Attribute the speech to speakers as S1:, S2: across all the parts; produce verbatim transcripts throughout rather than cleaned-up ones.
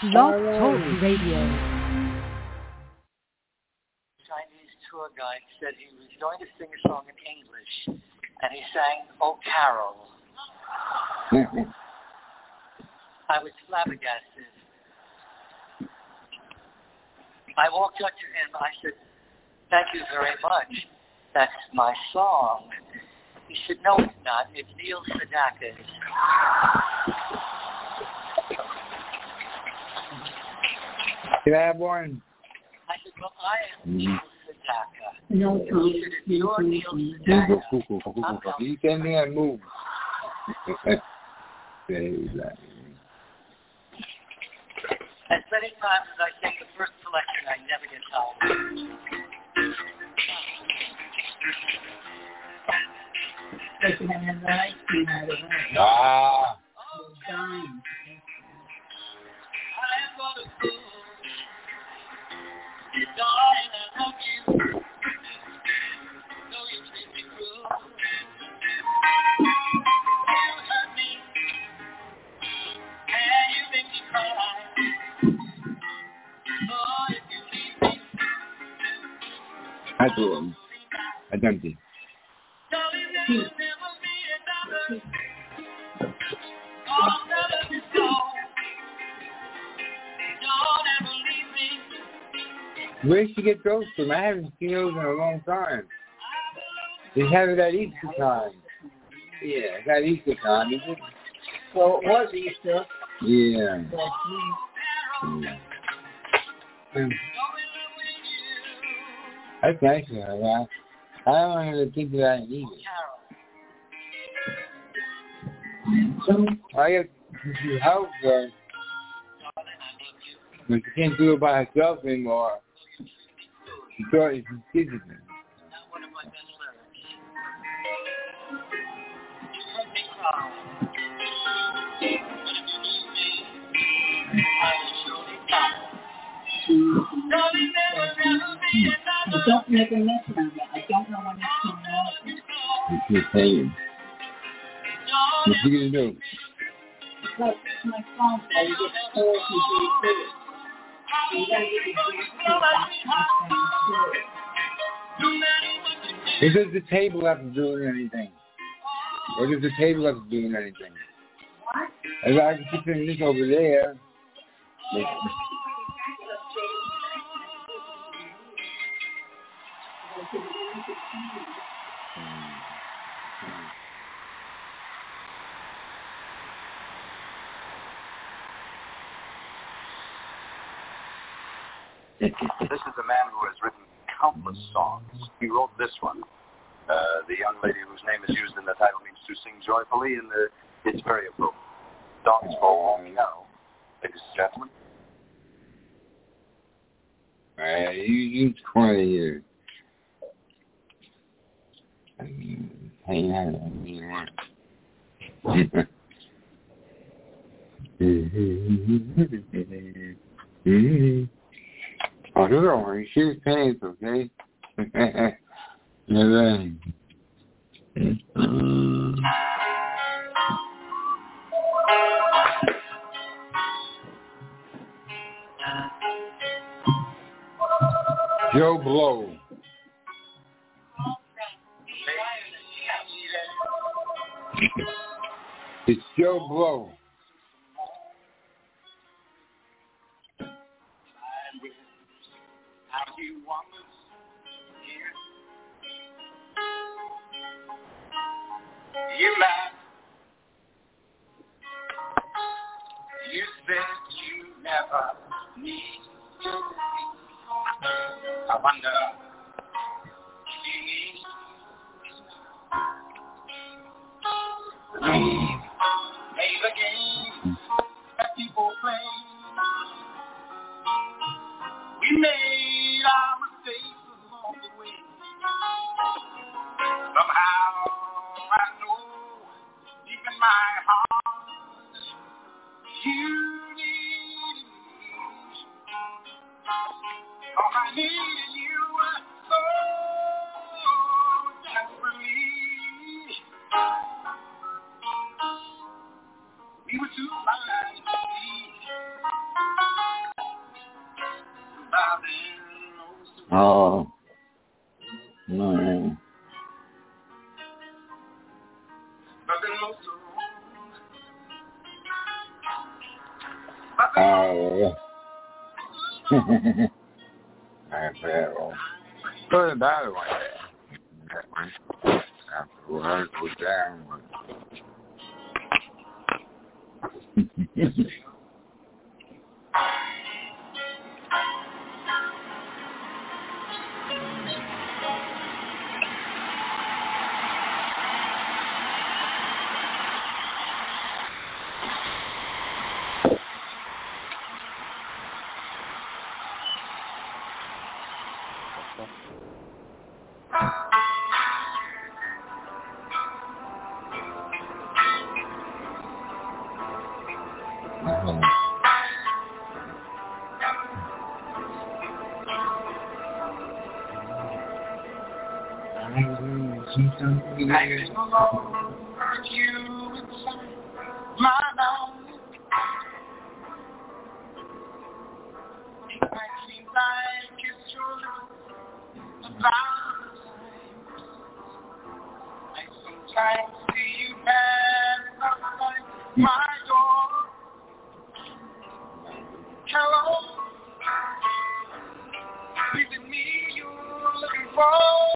S1: Blog Talk Radio.
S2: Chinese tour guide said he was going to sing a song in English, and he sang "Oh Carol." I was flabbergasted. I walked up to him. I said, "Thank you very much. That's my song." He said, "No, it's not. It's Neil Sedaka's."
S3: Can I have one?
S2: I said, "Well, I am Neil Sedaka."
S4: No,
S2: He said, "If you're Neil Sedaka, I'm coming."
S3: You send me a move.
S2: As many times as I sing the first selection, I never get tired.
S4: But you have the ice cream out of it.
S3: Ah.
S4: It's dying.
S2: I am gonna go. Darling, I love you. Though you treat me cruel. You hurt me. And you make me cry. Oh, if you leave me.
S3: I do him. I don't do.
S2: Darling, there will never be another. Oh, never be so. Don't ever leave me.
S3: Where did she get those from? I haven't seen those in a long time. They have it at Easter time. Yeah, it's at Easter time, isn't it?
S4: Well, it was Easter.
S3: Yeah.
S4: But
S3: yeah. Mm. That's nice of her. I, I don't have to think of that either. I guess she helps her. But she can't do it by herself anymore. She thought she did it.
S2: Not one of my best lyrics. You hurt me cry. But if you leave me, I will surely die. Darling, there will never be another.
S4: I don't make a mess of it. I don't know when it's coming out.
S3: She's saying. What's she gonna do?
S4: Like my phone, I get told to do it. You gotta get your
S3: What does the table have to do with anything? What does the table have to do with anything? As I can keep putting this over there. Like,
S5: This is a man who has written countless songs. He wrote this one. Uh, the young lady whose name is used in the title means to sing joyfully, and uh, it's very appropriate. Songs for home now, ladies and gentlemen.
S3: uh, you use twenty years. Hang on, you want. Oh, don't worry. She was paying, okay? Yeah, then. Joe Blow. It's Joe Blow.
S2: You want us here? You laugh. You said you never need to leave. I wonder if you need leave. Play the game that people play. We made our mistakes along the way. Somehow I know deep in my heart you need me. Oh, I needed you so desperately. We were too blind to see
S3: Oh. No. Oh. That's bad. Put it that way. Afterwards, it was down.
S2: I no longer hurt you inside my mouth. It might seem like it's your lips about time. I sometimes see you pass outside my door. Hello, is it me you're looking for?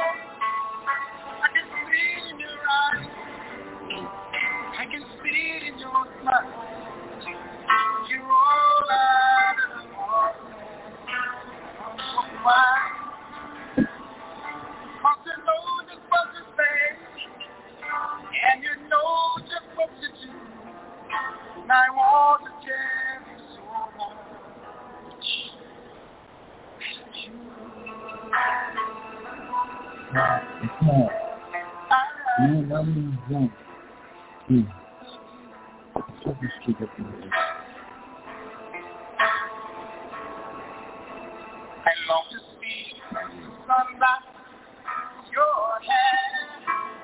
S2: I can see it in your eyes. I can see it in your smile. You're all I ever want. So why? 'Cause you know just what to say, and you know just what to do. And I want to tell you so much. You.
S3: It's not. You know, you Hmm. So just keep it in there.
S2: I long to see the sunlight, your hair.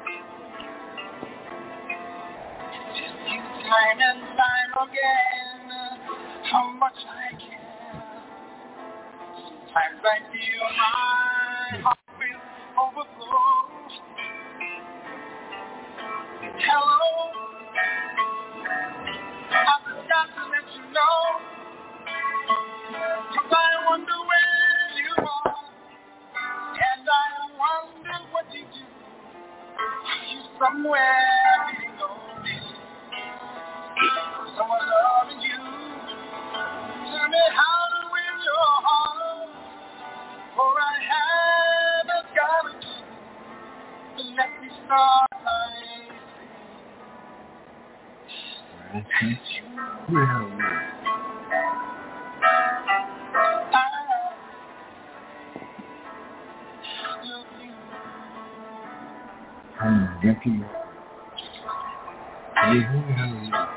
S2: Just you time and time again, how much I care. Sometimes I feel my heart will overflow. Hello, I forgot to let you know, 'cause I wonder where you are, and I wonder what you do. Are you somewhere below me? Someone loving you. Tell me how to win your heart, for I haven't got a clue. So let me start life.
S3: Okay. Yeah. I'm drinking. Yeah.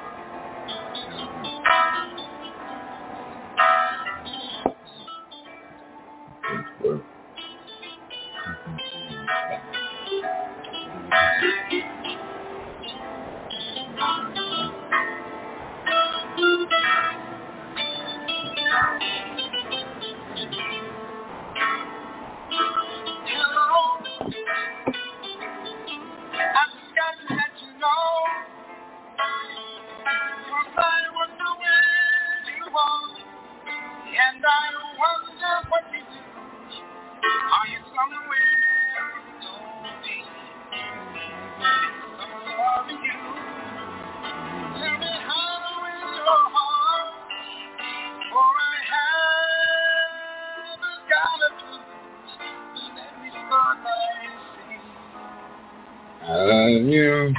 S2: And I wonder what you do. Are you somewhere lonely? Someone loving you. Tell me how to win your heart, for I haven't got a clue. Let me start by saying
S3: I love you.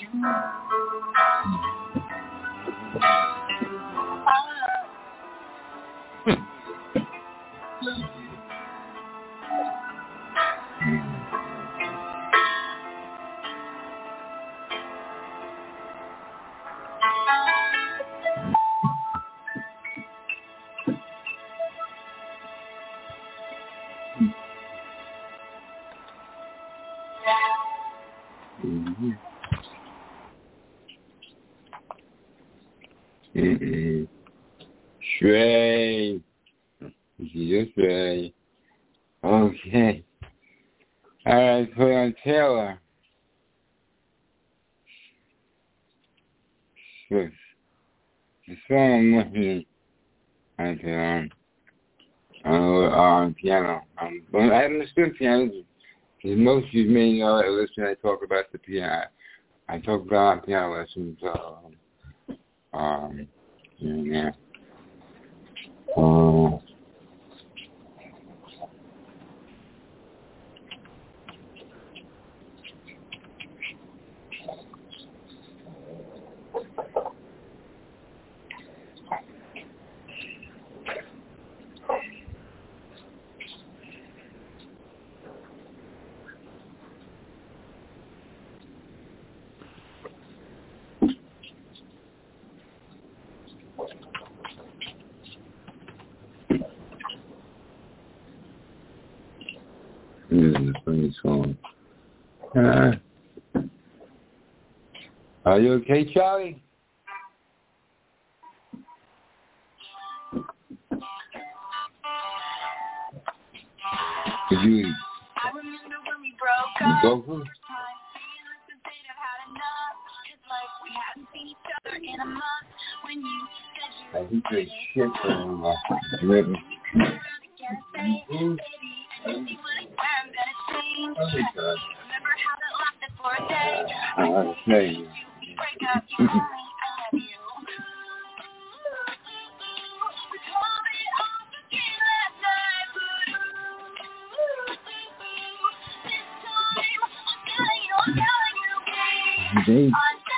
S3: Mm-hmm. Mm-hmm. Shrey. She just ready. Okay. Alright, put on Taylor. Swift. The song I'm listening on piano. On, on piano. Um, I haven't listened to piano because most of you may know that I listen. I talk about the piano. I talk about piano lessons. Um, um yeah. Uh, This is a funny song. Uh, are you okay, Charlie? Did you eat? Go for it? I think they shit from my liver. Okay. They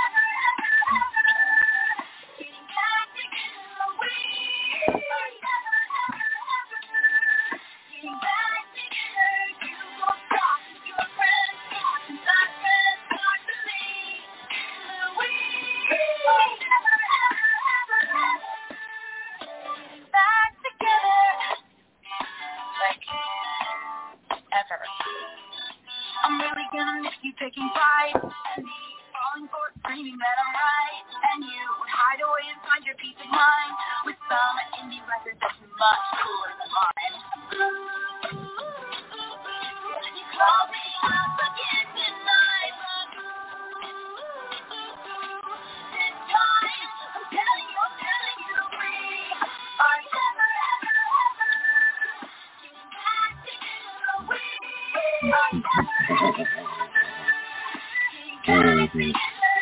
S3: Mm-hmm.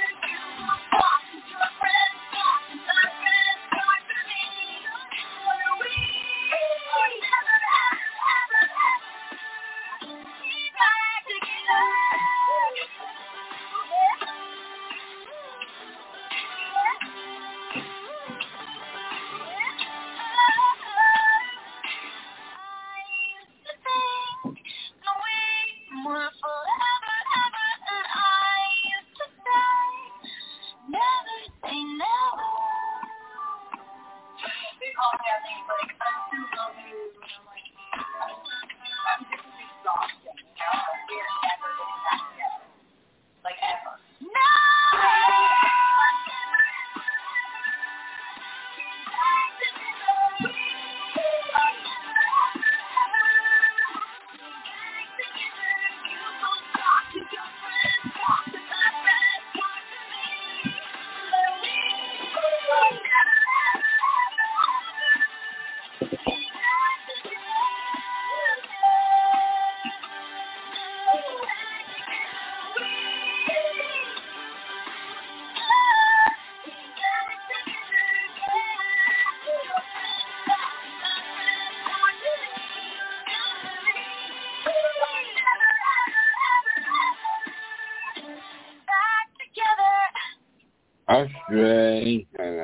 S3: Astray.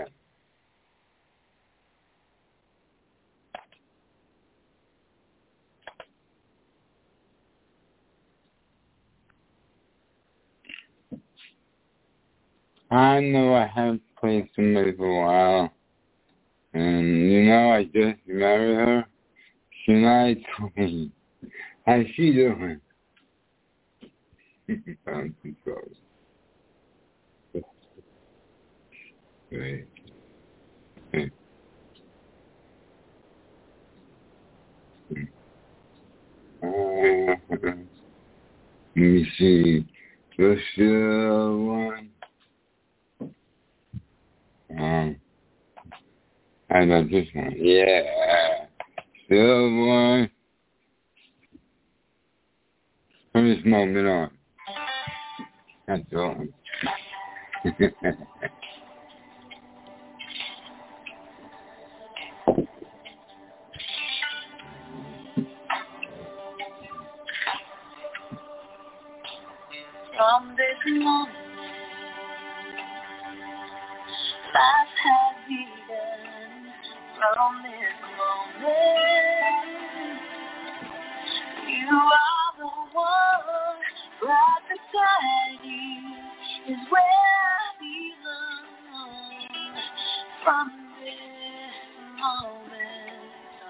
S3: I know I haven't played somebody for a while. And, you know, I just married her. Shania Twain. How's she doing? I'm too sorry. Right. Uh, let me see. The still one. Um, how about this one? Yeah. Still one. From this moment on. That's all.
S2: From this moment, life has begun. From this moment, you are the one. Right beside you is where I belong. From this moment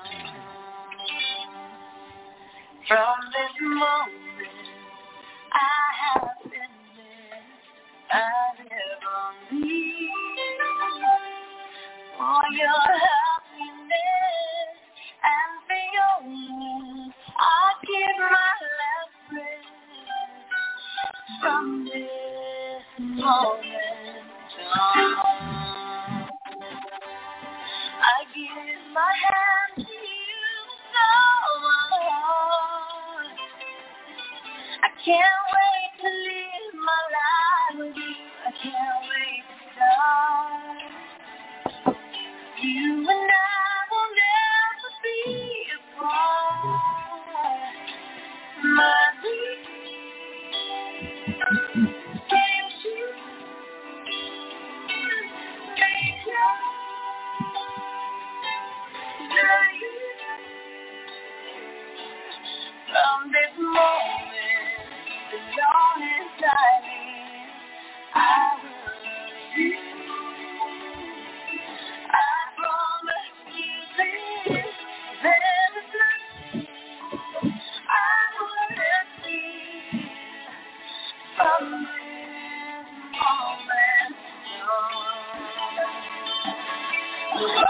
S2: on, from this moment, I have been missed. I live on thee for your happiness and for your love. I give my last breath from this moment on. I give my hand to you, so my heart. I can't wait to live my life with you. I can't wait to start. You and I will never be apart. My dear, can't you make love to you? From this moment, the longest I live, I will love you. I promise you this, there is nothing I will let you. From this moment on.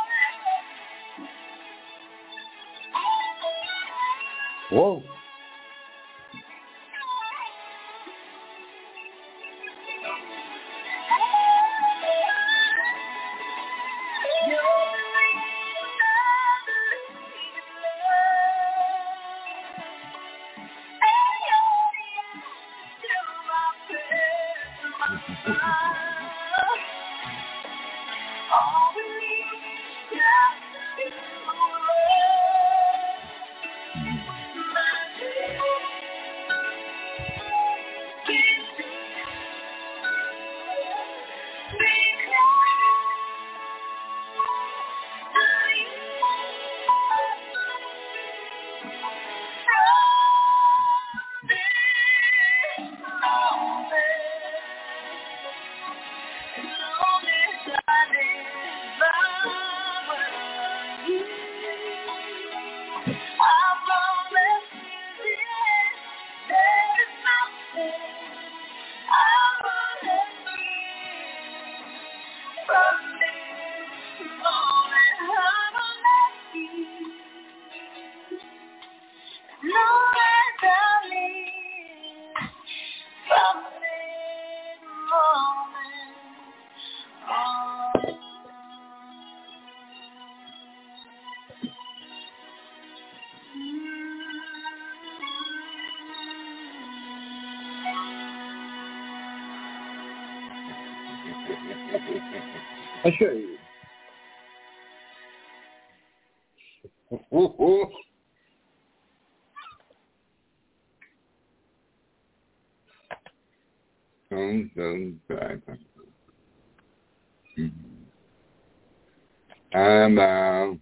S3: Whoa. I'll show you. Come, come, back. I'm out.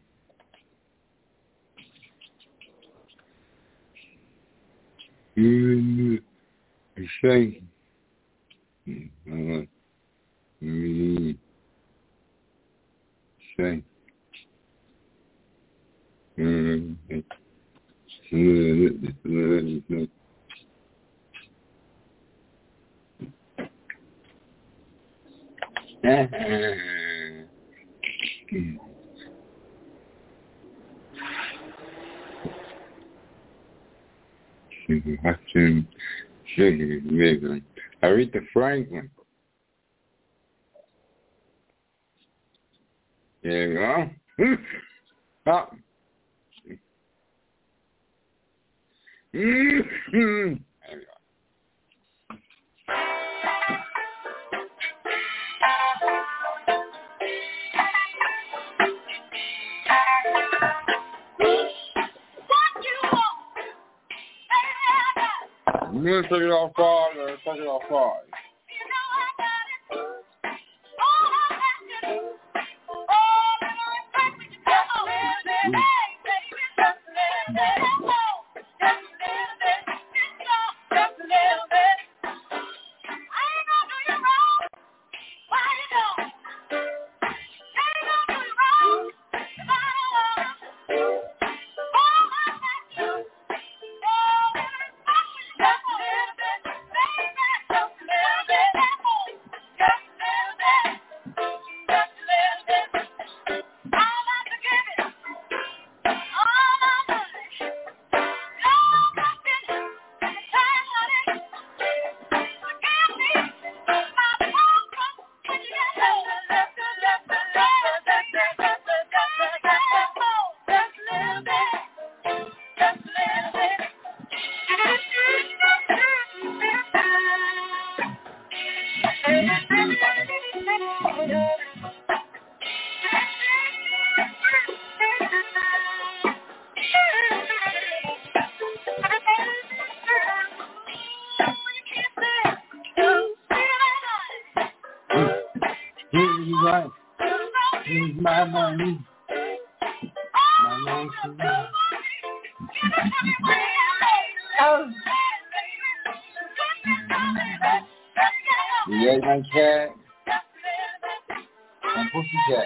S3: You say, me say, Watching Sugar Living. Aretha Franklin. There you go. Stop. There you go. I'm going to take it off hard, or take it off hard. You ate my cat? And Pussycat.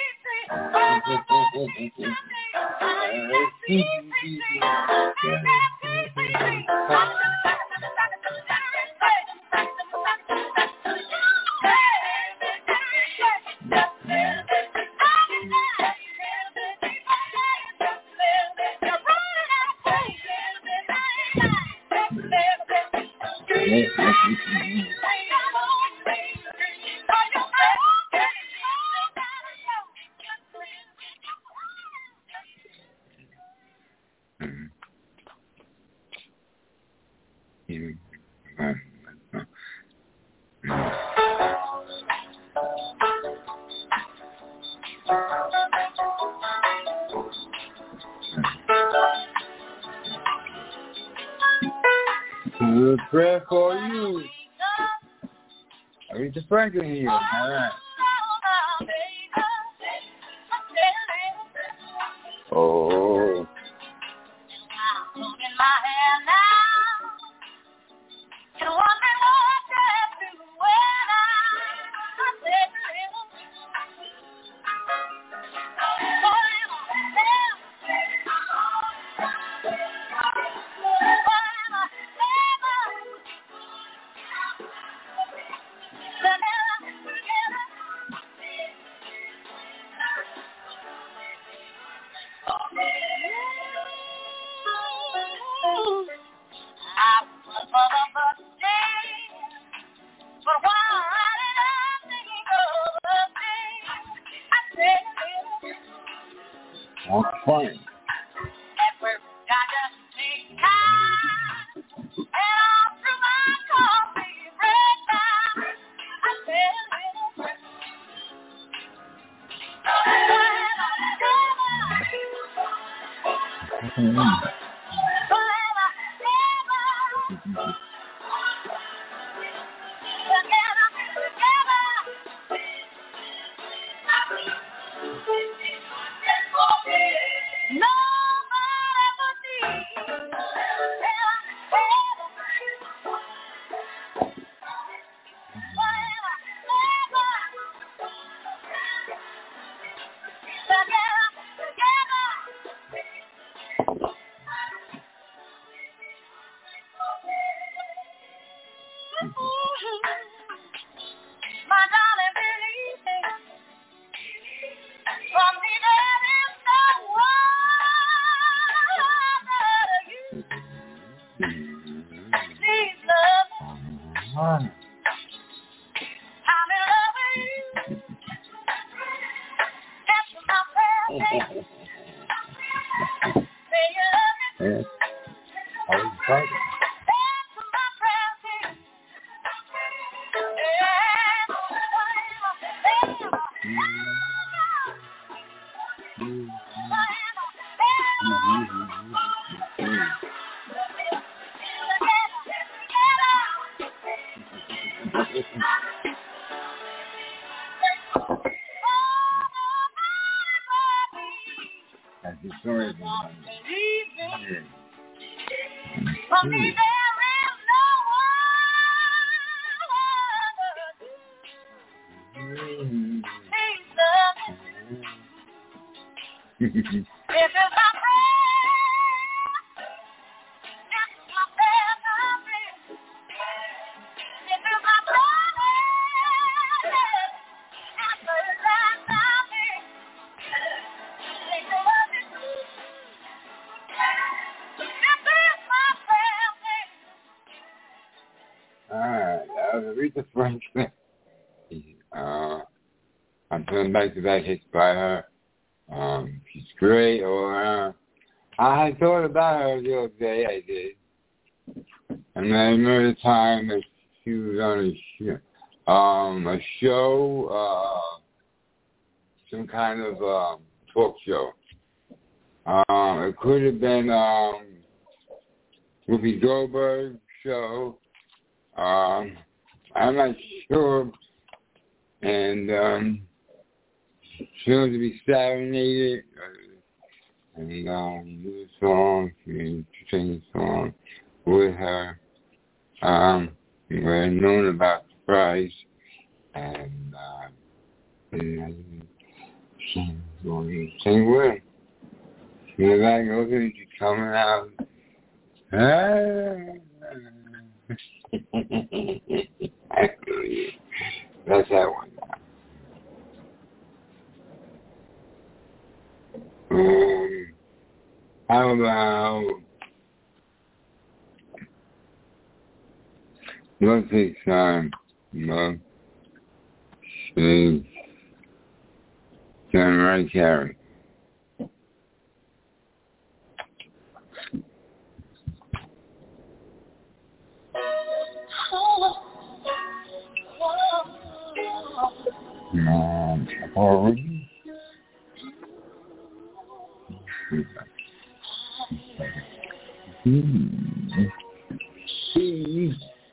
S3: Good prayer for you. Aretha Franklin here. All right. Oh. That's fine. Yeah. I was fighting. That's the story. Yeah.
S2: For me, there is no one. Jesus. This is my
S3: Alright, that was Aretha Franklin. Uh, I'm putting back-to-back hits by her. Um, she's great. Or uh, I had thought about her the other day. I did, and I remember the time that she was on a show, um, a show, uh, some kind of um, talk show. Um, it could have been um, Whoopi Goldberg show. Um, I'm not sure. And um, she wanted to be serenaded and um, do a song, she sang a song with her. Um, we were known about the prize, and uh, and she was going to sing with her. She was like, look at you coming out. That's that one. Um, how about let's take time, Mom. She's John Wright Carey. Um, forward. Hmm. See.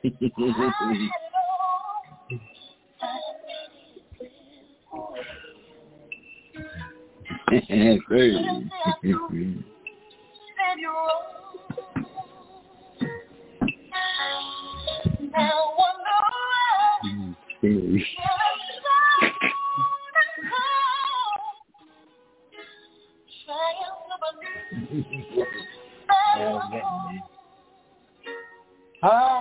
S3: Ah.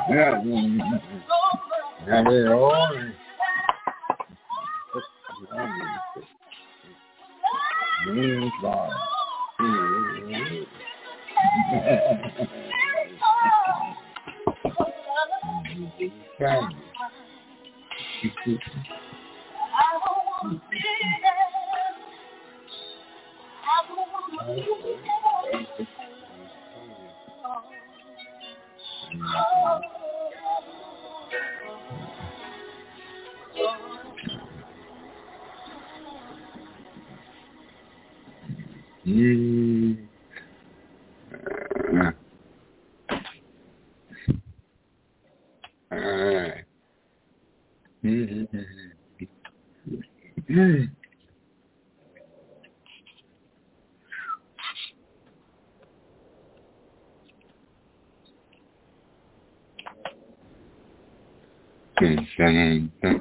S3: Yeah. Yeah, they all. Mm. Uh, uh, mm-hmm. Mm. Mm.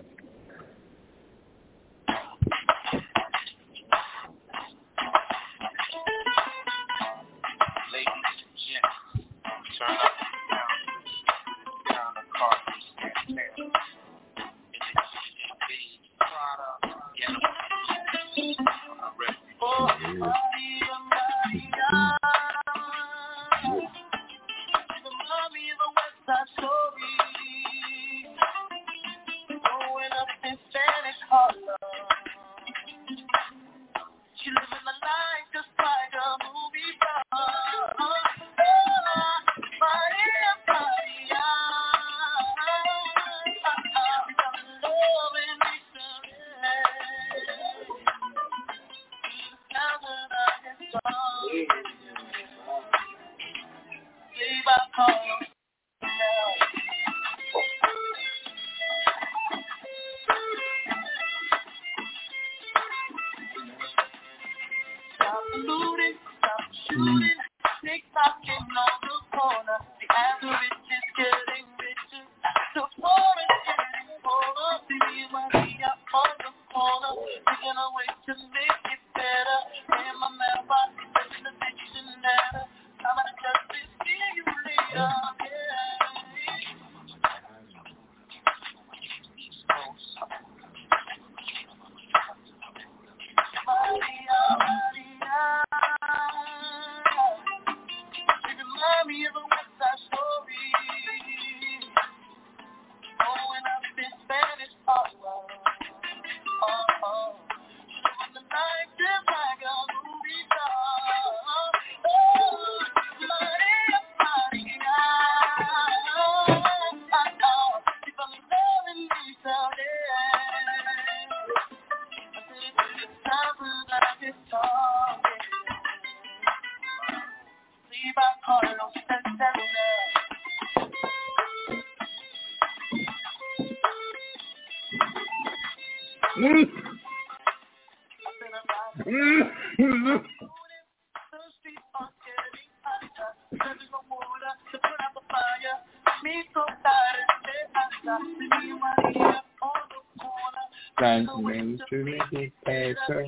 S3: Trying to make to make it better.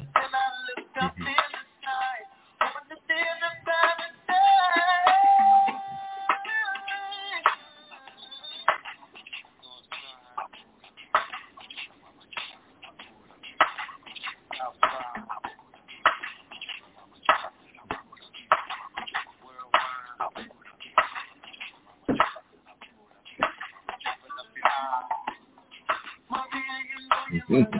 S3: Mm-hmm.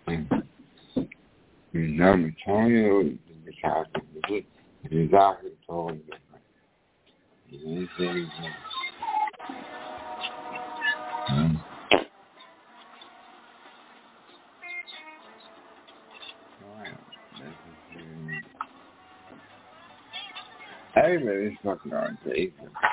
S3: Number twenty, the chocolate, the chocolate totally different. Anything. Mm. Everybody's fucking on Jason.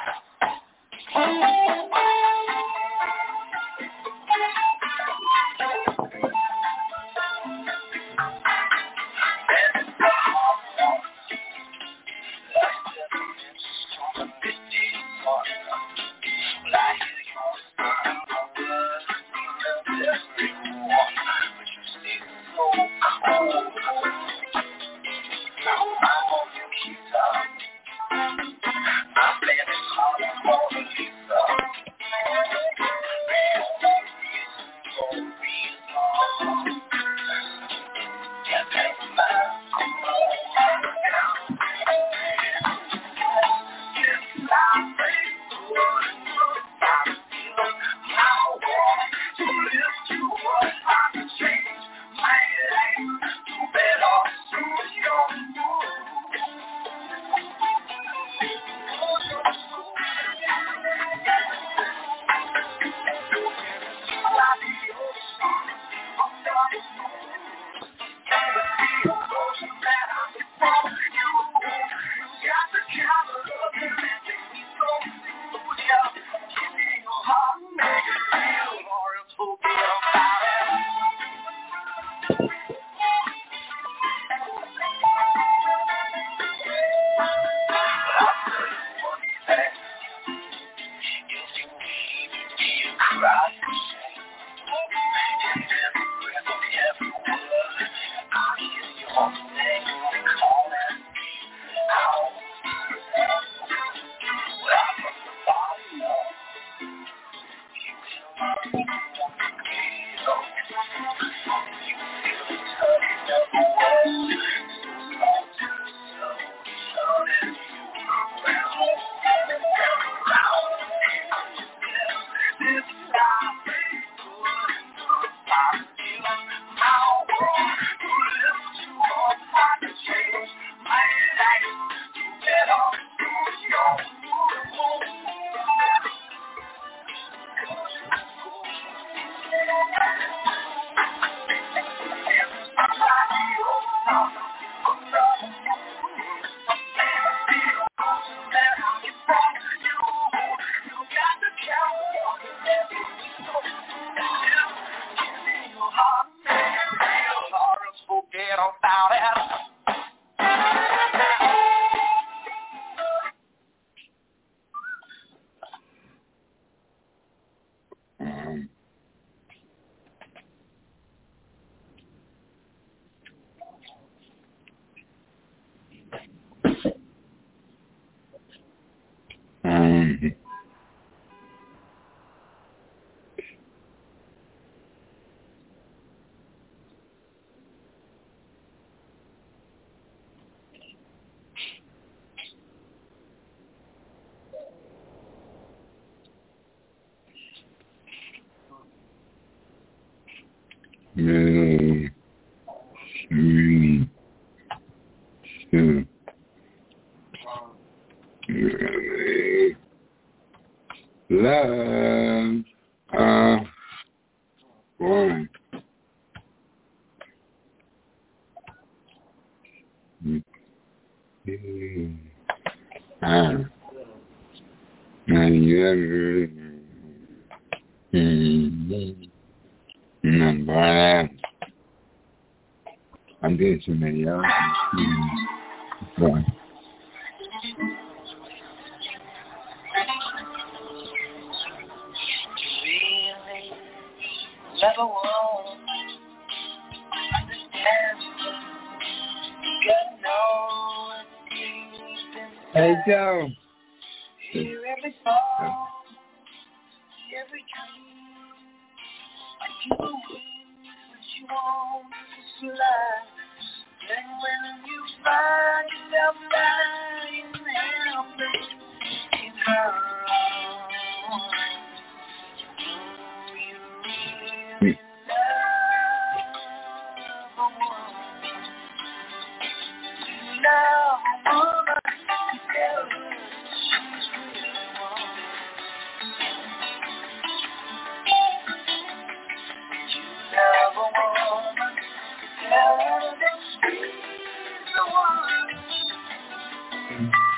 S3: No, three, two, love, uh, one. Ah, and you ever, remember that? I'm doing so many hours. Boy.
S2: Never won't understand. God knows deep inside.
S3: Hey, Joe.
S2: Hear every song, every dream. I do what you want to fly. And when you find yourself lying helpless in her arms, do you really love?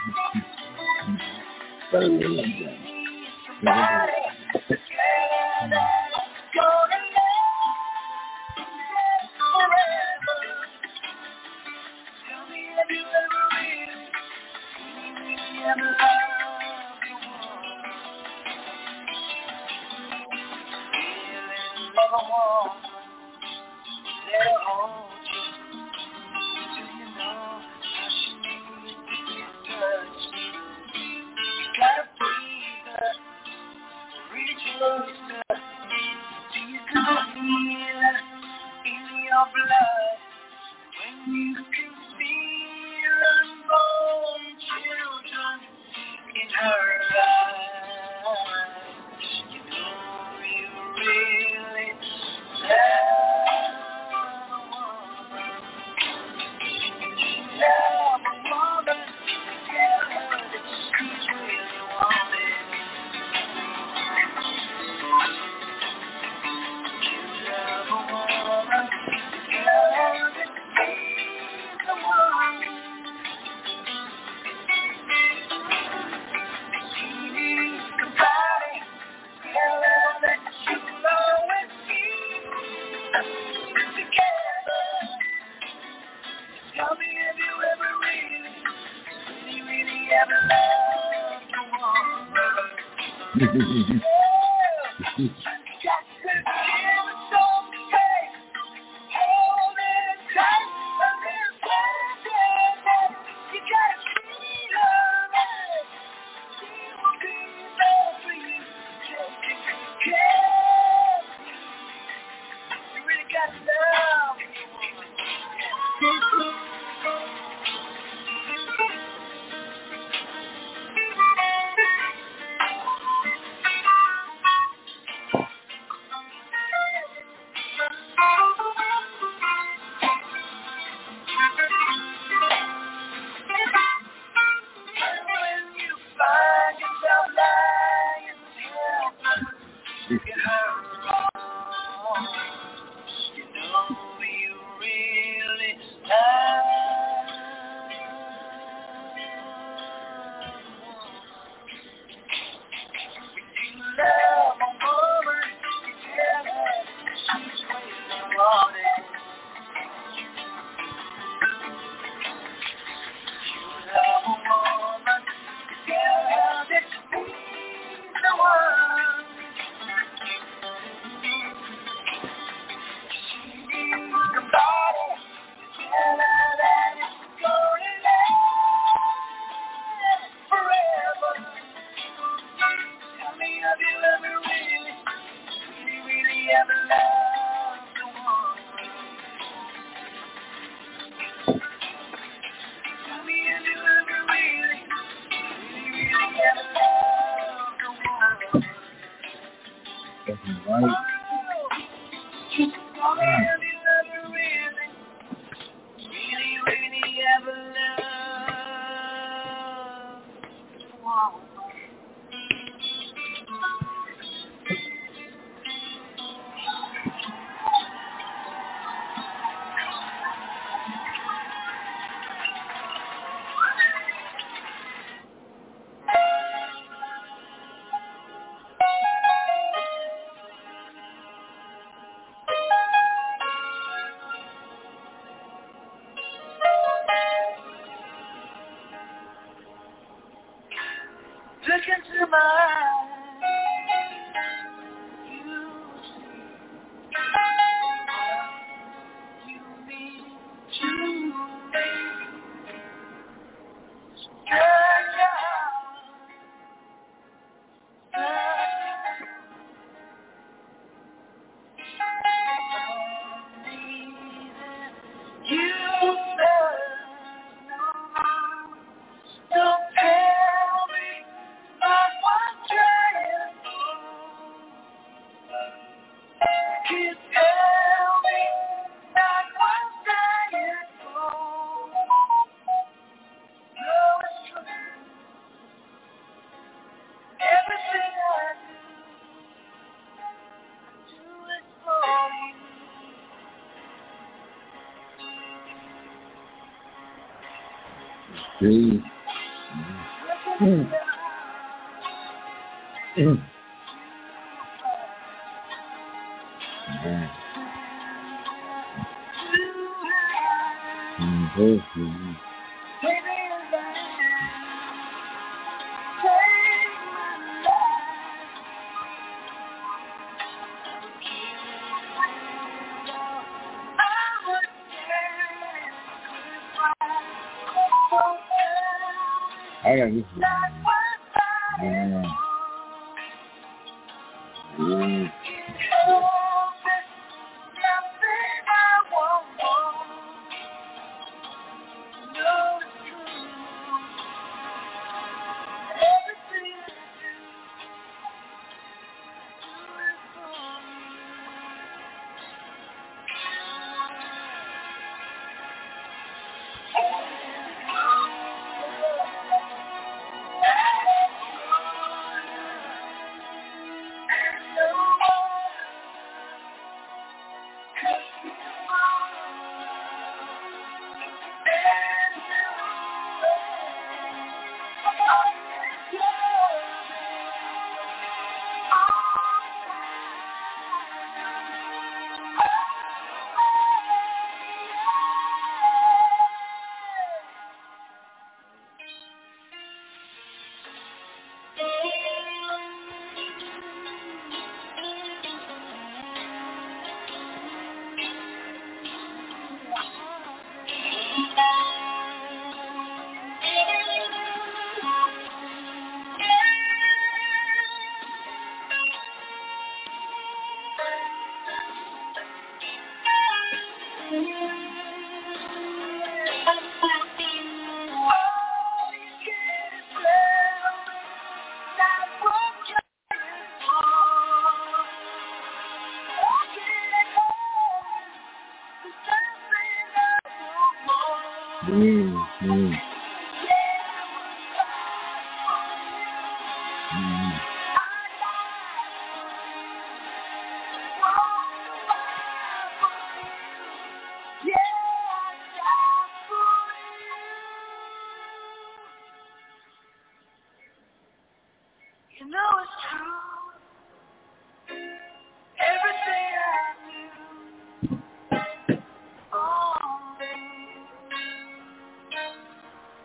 S3: See, Mm. Mm. Yeah. Mm, thank you. I got this one. Yeah. Yeah. Mm, mm. Mm.
S2: You know it's true. Everything I do. Oh.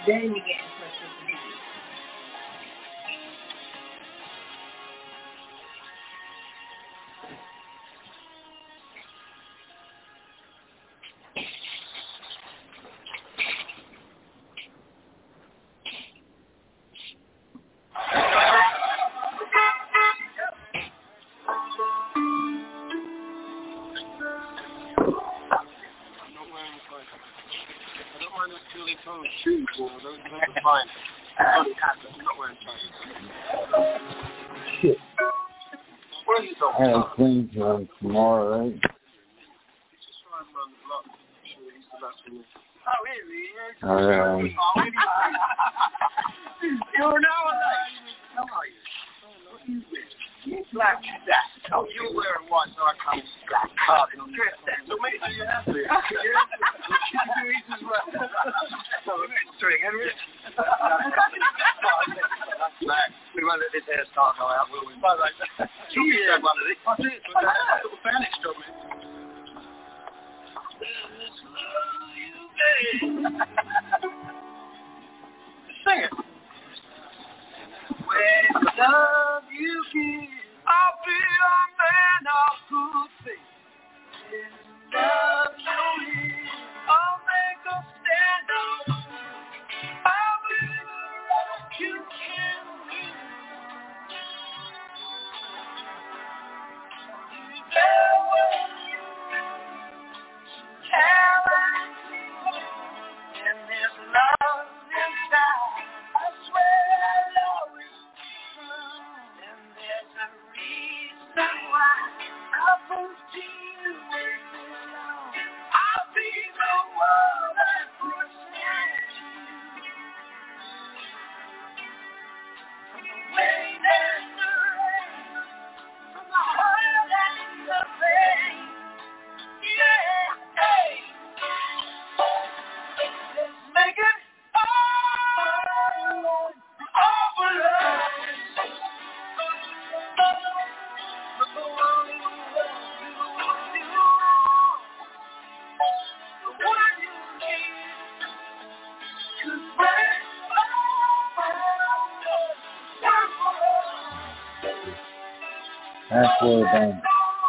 S4: Then you get in touch with the man.
S2: Shoes, or those, those are fine. I'm not wearing shoes.
S3: Shit.
S2: What are you talking
S3: I have
S2: about?
S3: things on tomorrow, right?
S2: Just riding around the block. Sure, he's the last one. Oh, really? Yeah.
S3: Oh, yeah.
S2: You're now alive. How are you? What are you wearing? Black that. Oh, you're wearing white, so I can't black cardinal dress then. So maybe you have to. Yeah. He's as well. So we're going to string, Henry. Black. We won't let this hairstyle go out, will we? Bye, right. You'll be one of these. That's it. That's little fanny job, man. Sing it. When love you give, I'll be a man of good faith. When love you give, I'll make a stand up. I'll be what you can be. There will you and there's love inside. I swear I'll always be true. And there's a reason why I put you where you belong. I'll be the one that protects you. From the rain and the rain, from the hurt and the pain. Yeah, hey. Let's make it all, all for love. But the one you love, the one you want, the one you need. 'Cause we're all,
S3: Halfway done.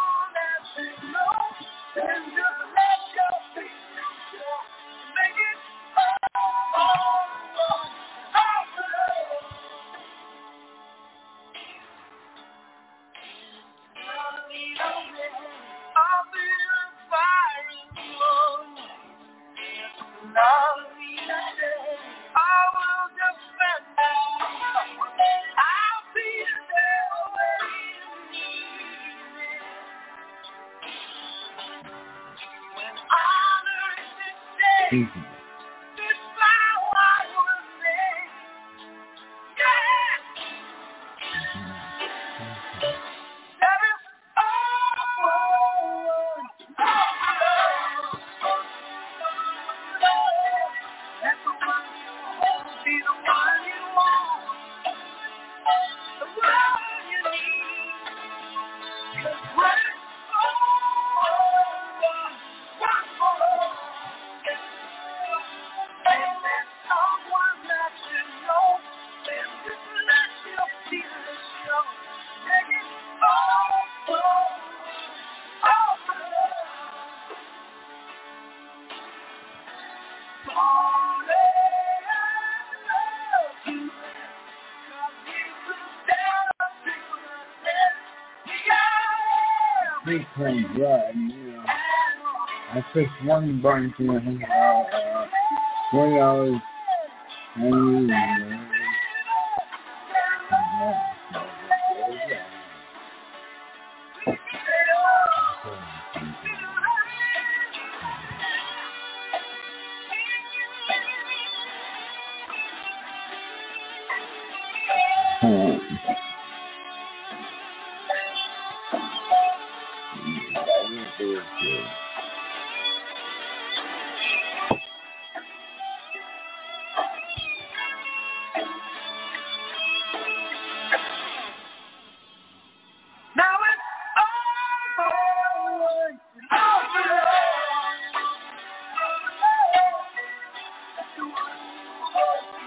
S3: Easy. Three times, yeah, you know. I pushed one button to my hand. Uh, twenty dollars. And
S2: Oh,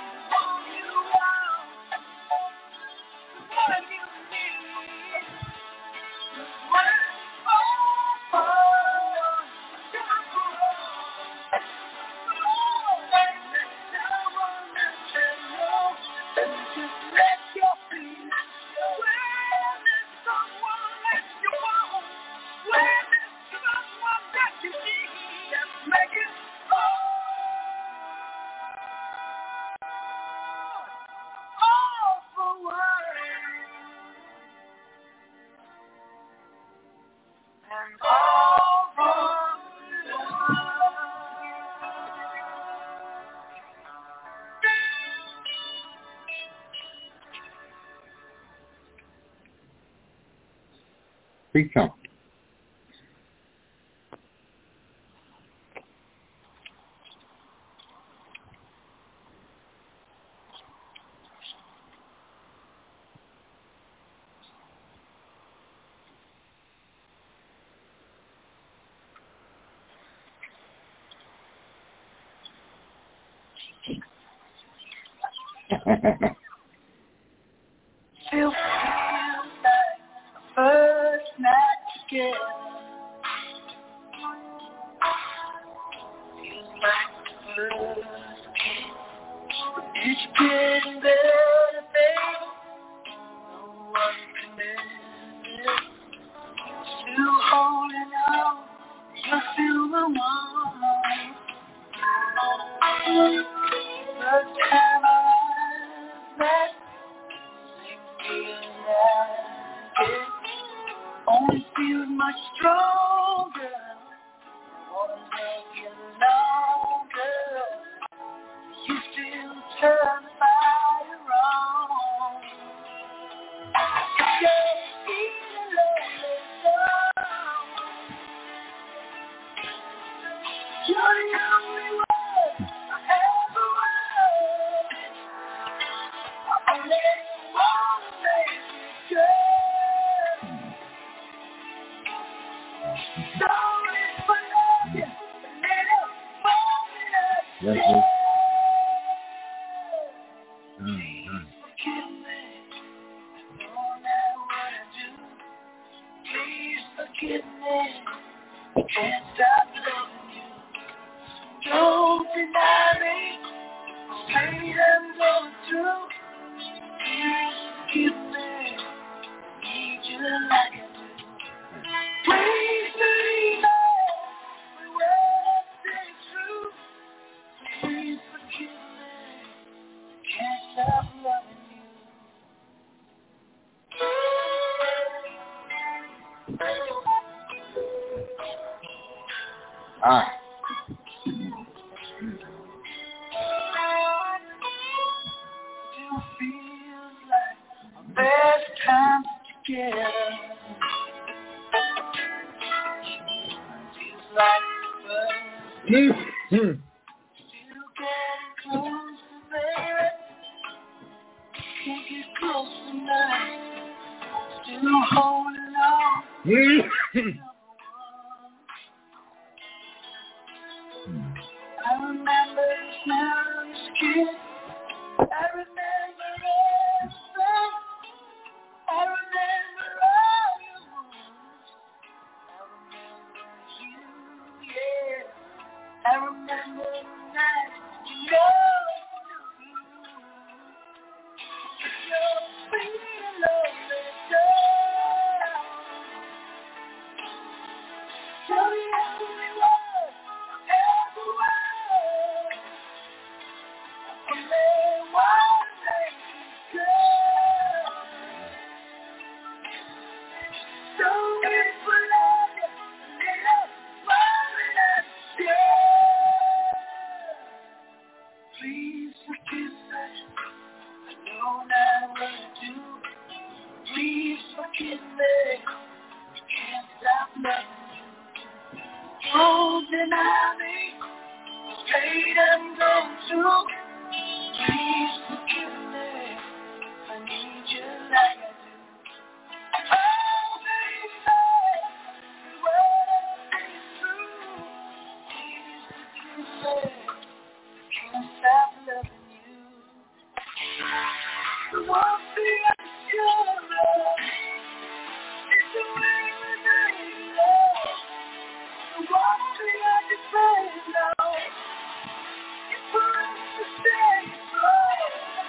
S2: and all for love.
S3: Big song.
S2: Still feels like the first night together. Feels like the first kiss. It's getting better, baby. No one connected. Still holding on. You're still the one. First time I met. Only feels much stronger. Wanna make you longer. You still turn the fire on. Just feel lonely song. You're the only one I ever want. I only wanna make you good.
S3: Yes, yes. Mm-hmm.
S2: Please forgive me. Can't stop loving you. Don't deny me. Pain I'm going through. Please forgive me. Need you like I do. Please believe me. We won't stay true. Please forgive me. Can't stop loving you.
S3: Ah.
S2: Still feels like our best times together. Feels like the first.
S3: Mm-hmm.
S2: Still getting closer, baby. Can't get close tonight. Still holding on.
S3: Mm-hmm.
S2: I remember the smell of your skin. I remember everything. I remember all your moves. I remember you, yeah. I remember the night you know you're feeling lonely, girl. You're the only one I ever want. Only one thing is good. So if we love you, little moment of share. Please forgive me. I know not what to do. Please forgive me. Can't stop loving you. Don't deny me. Pain I'm going through. Please forgive me. I need you like I do. Oh, baby, what is true? Please forgive me. Can't stop loving you. The one thing I'm sure of is the way we made love. The one thing I depend on is for us to stay strong.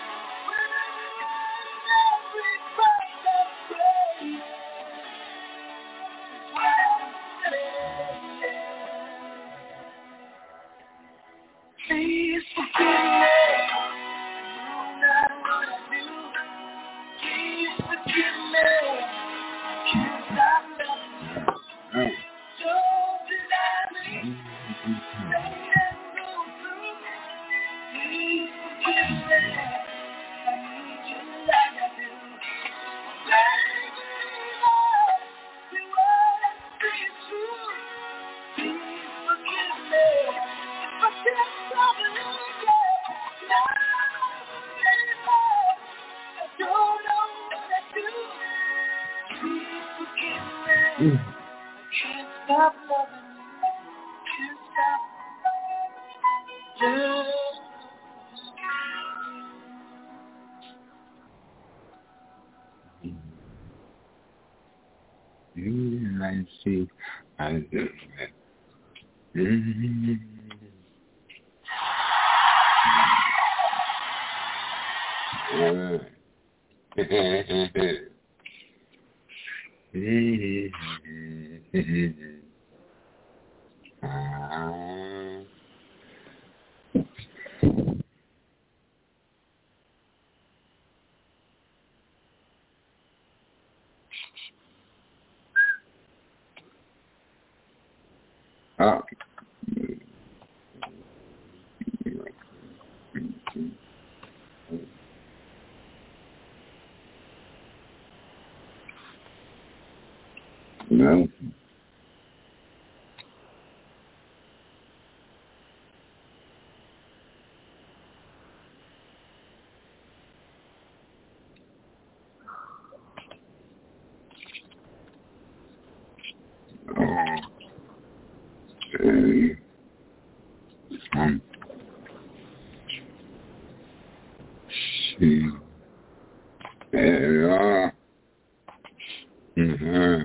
S2: Can't stop loving you. Can't stop. Yeah.
S3: Mm, I see. I do. Mm-hmm. Uh. uh. No. Oh. Okay. Um. See. There you are. Mm-hmm.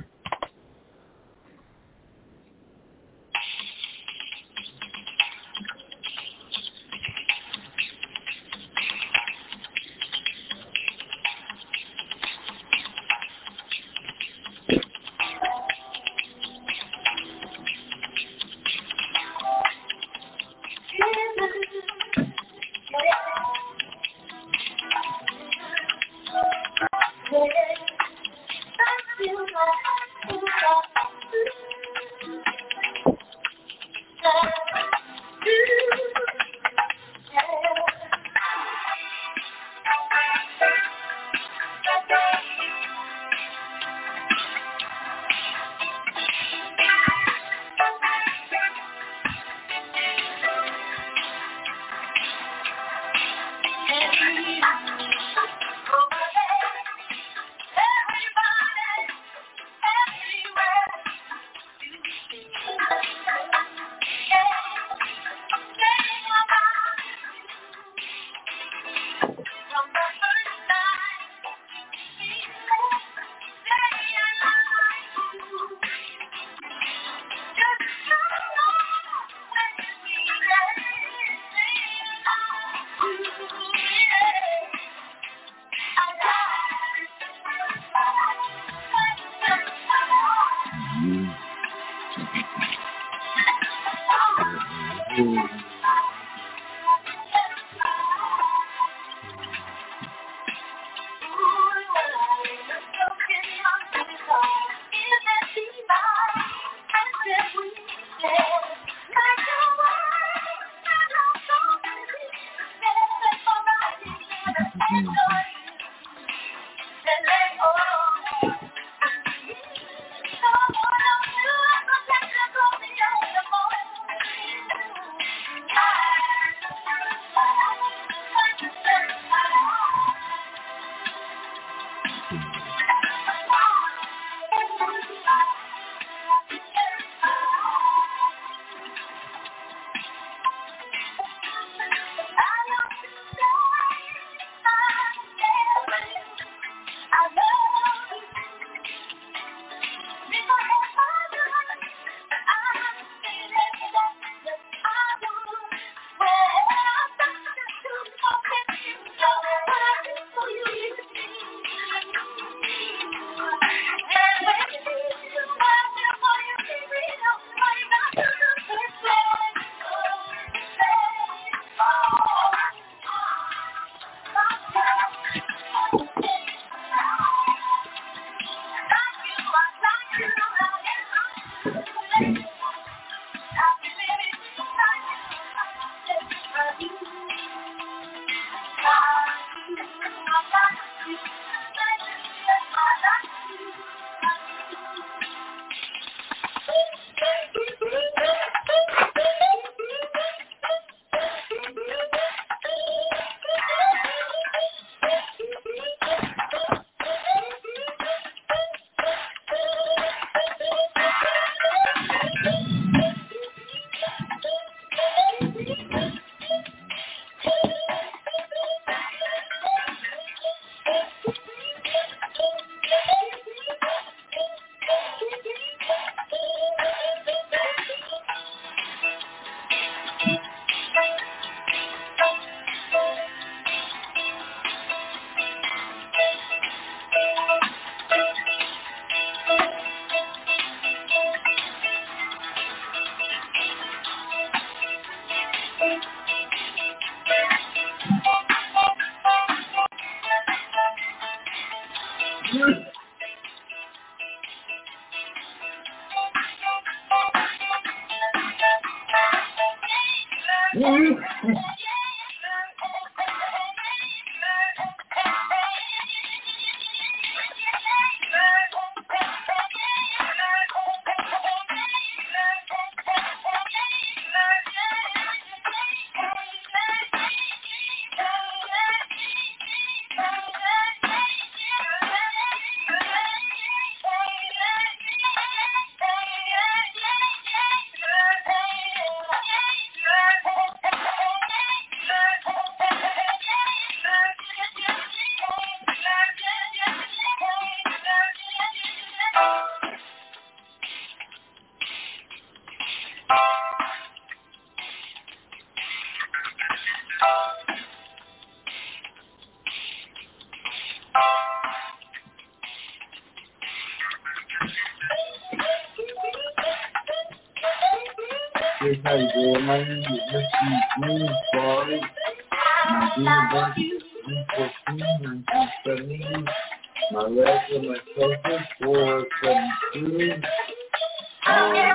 S3: Here's how you do it. My name is Mister Green Forest. My date of birth is three fourteen nineteen seventy. My last name, my social, four seven two. Um, I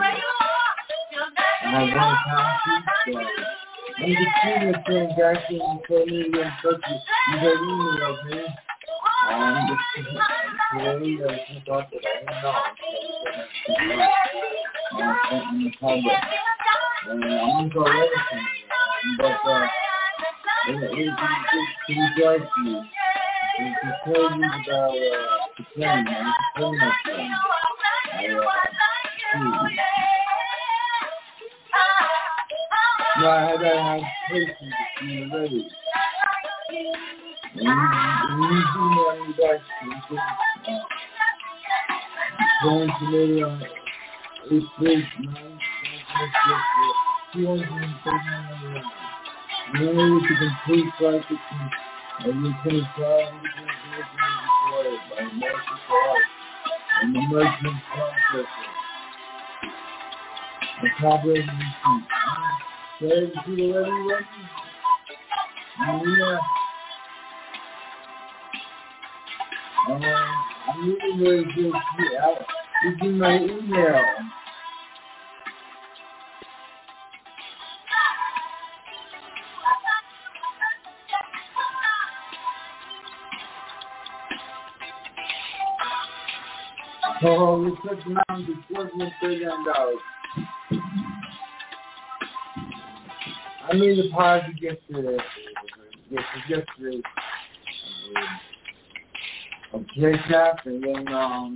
S3: have one copy, so I'm just seeing the thing back in and told me to get in touch with you. You got email, okay? Um, just today, I just thought that I didn't know. I'm in the public. And I'm going to go everything. But, uh, it, it, it, it, it drives you. It's to tell you about, uh, the plane, man. It's a plane up there. I, uh, no, I had to have patience to be ready. And you, and you do know you guys, going to later on, eight days, nine, two hundred thirty-nine. Now you can complete projects and you can try to be deployed by American Force and the merchant processor. The copyright machine. Ready to see the ready one? Yeah. Um, I'm really ready to see out. This is my email. Oh, we took around to four hundred thirty-nine dollars. I made a deposit yesterday. Yes, yesterday. A cash app, and then um,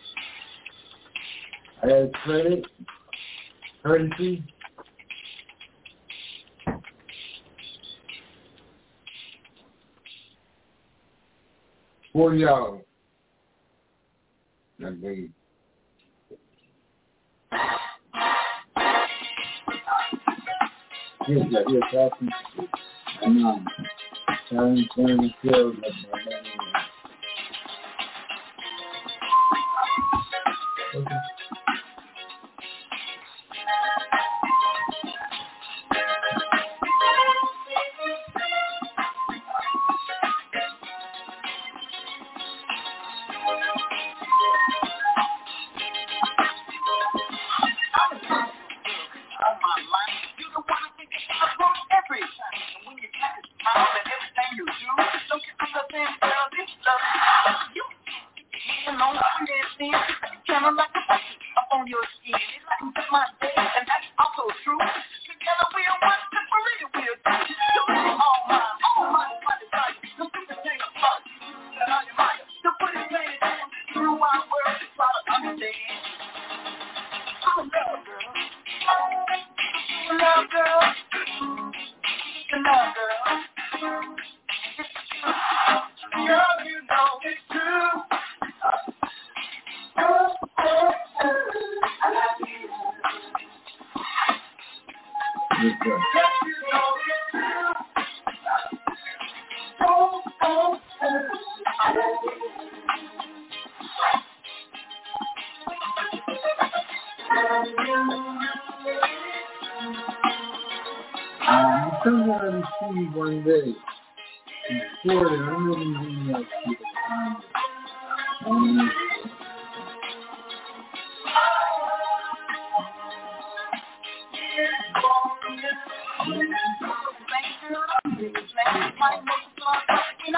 S3: I had a credit, courtesy. Forty dollars. That big. Here's that. Here's that. And um, telling telling skills like my name. Okay. I'm coming out to see you one day. In Florida, I'm living in New York City. Um,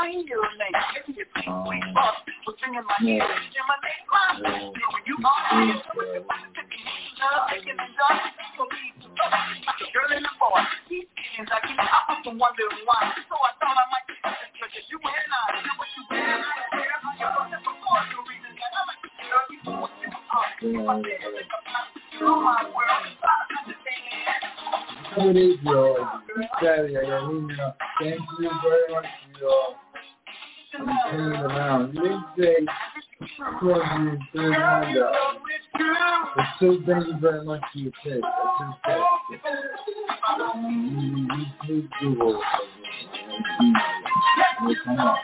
S2: clean your name. Maybe it's sweet fuck. But singing my ear, in my name, mine. When you are here, love, taking and done. For me, like a girl in the bar. These kids, I keep I often wondering why. So I thought I might be because you and I do what you did. I don't care how you want it before. The reason that I like to tell you what you are. If I did it, you're my world. I understand.
S3: How it is, y'all? Saturday, I got an email. Thank you very much for y'all. I'm turning them out. You didn't say two hundred thirty-nine dollars. But still, thank you very much for your tip. I appreciate it. You need Google. Come on.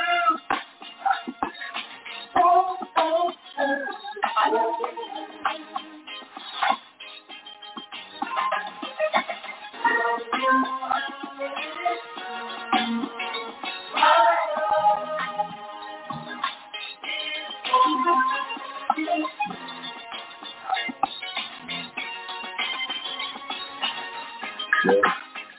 S3: Yeah.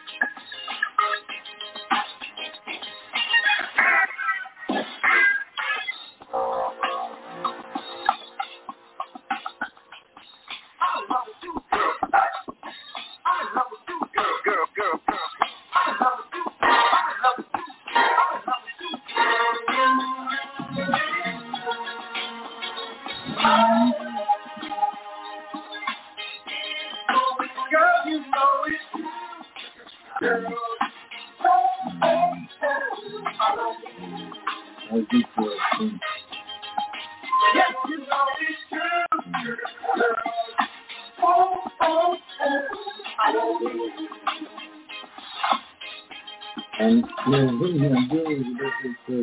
S3: And yeah, what you're gonna do is basically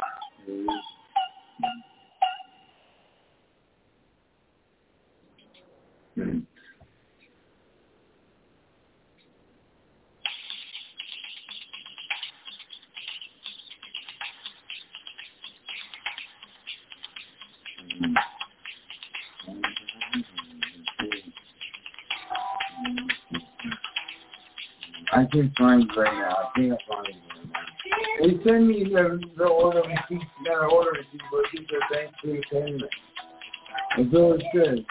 S3: mm. I can't find it right now. I can't find it right now. They send me the, the order receipt, the order receipt, but it's a thanks for your payment. That's all it says.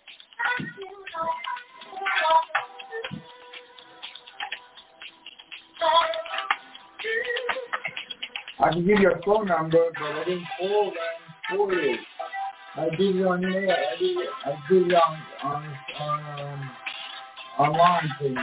S3: I can give you a phone number, but I didn't call them for you. I did it on there. I did it. I did it on on on um, online payment.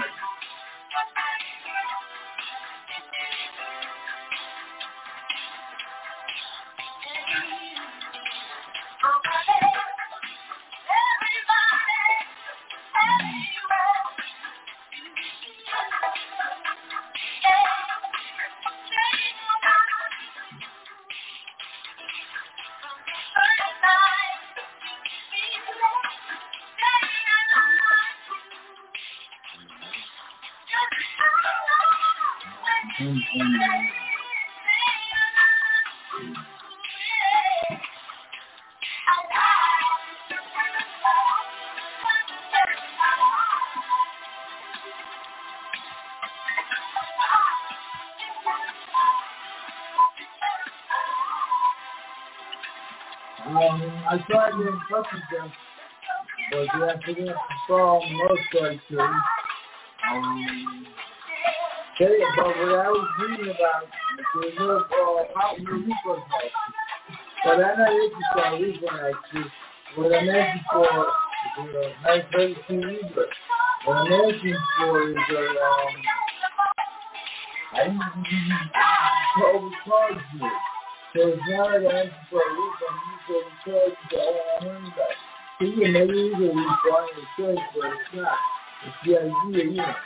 S3: Um, I tried to get in touch with them, but they have to get the phone website too. Um, they, but what I was reading about, they live uh, out in the refund house. But I'm not interested in refund actually. What I'm asking for is a nice very soon either. What I'm asking for is a, um, I didn't to overcharge you. So it's not like I asked for a refund, you can overcharge you to all my money back. So yeah, maybe it is a refund in the sense, but it's not. It's the idea, you know.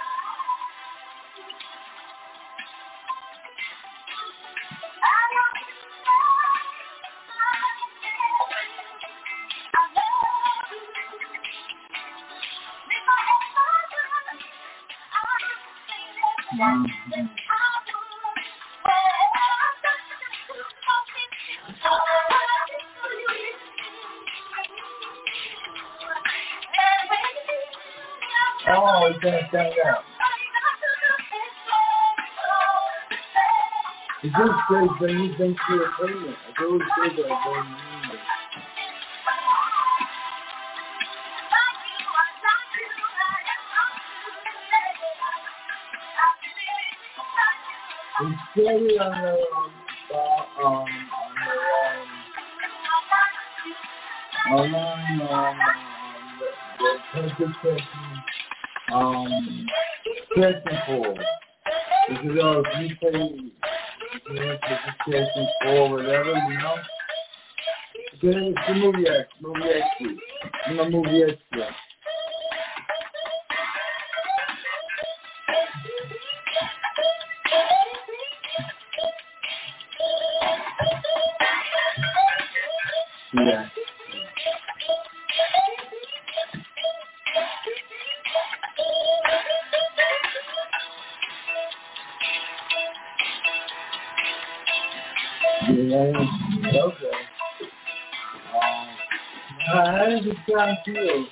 S3: Mm-hmm. Oh, he's gonna stand up. It just says when you've been through a payment. It always says that when you need it. It's stated on the, uh, um, on the, um, on, um, the, the pension, um, pension for. This is all, if you pay, you know, pension for whatever, you know? Then it's the movie X, movie X, I'm a movie extra. Yeah. Yeah, okay. Um, how does it sound to you?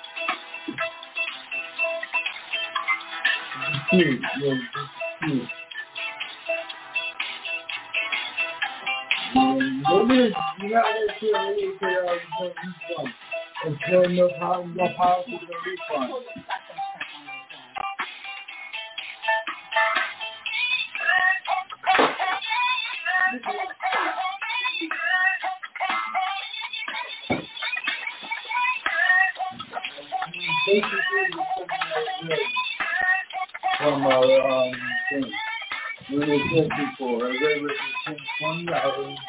S3: It's cute, yeah, it's cute. Um, what is, you know, that's your really say, uh, you refund. It's no, no, power, no policy to refund. Basically, from our um thing, we were looking for a regular twenty dollars.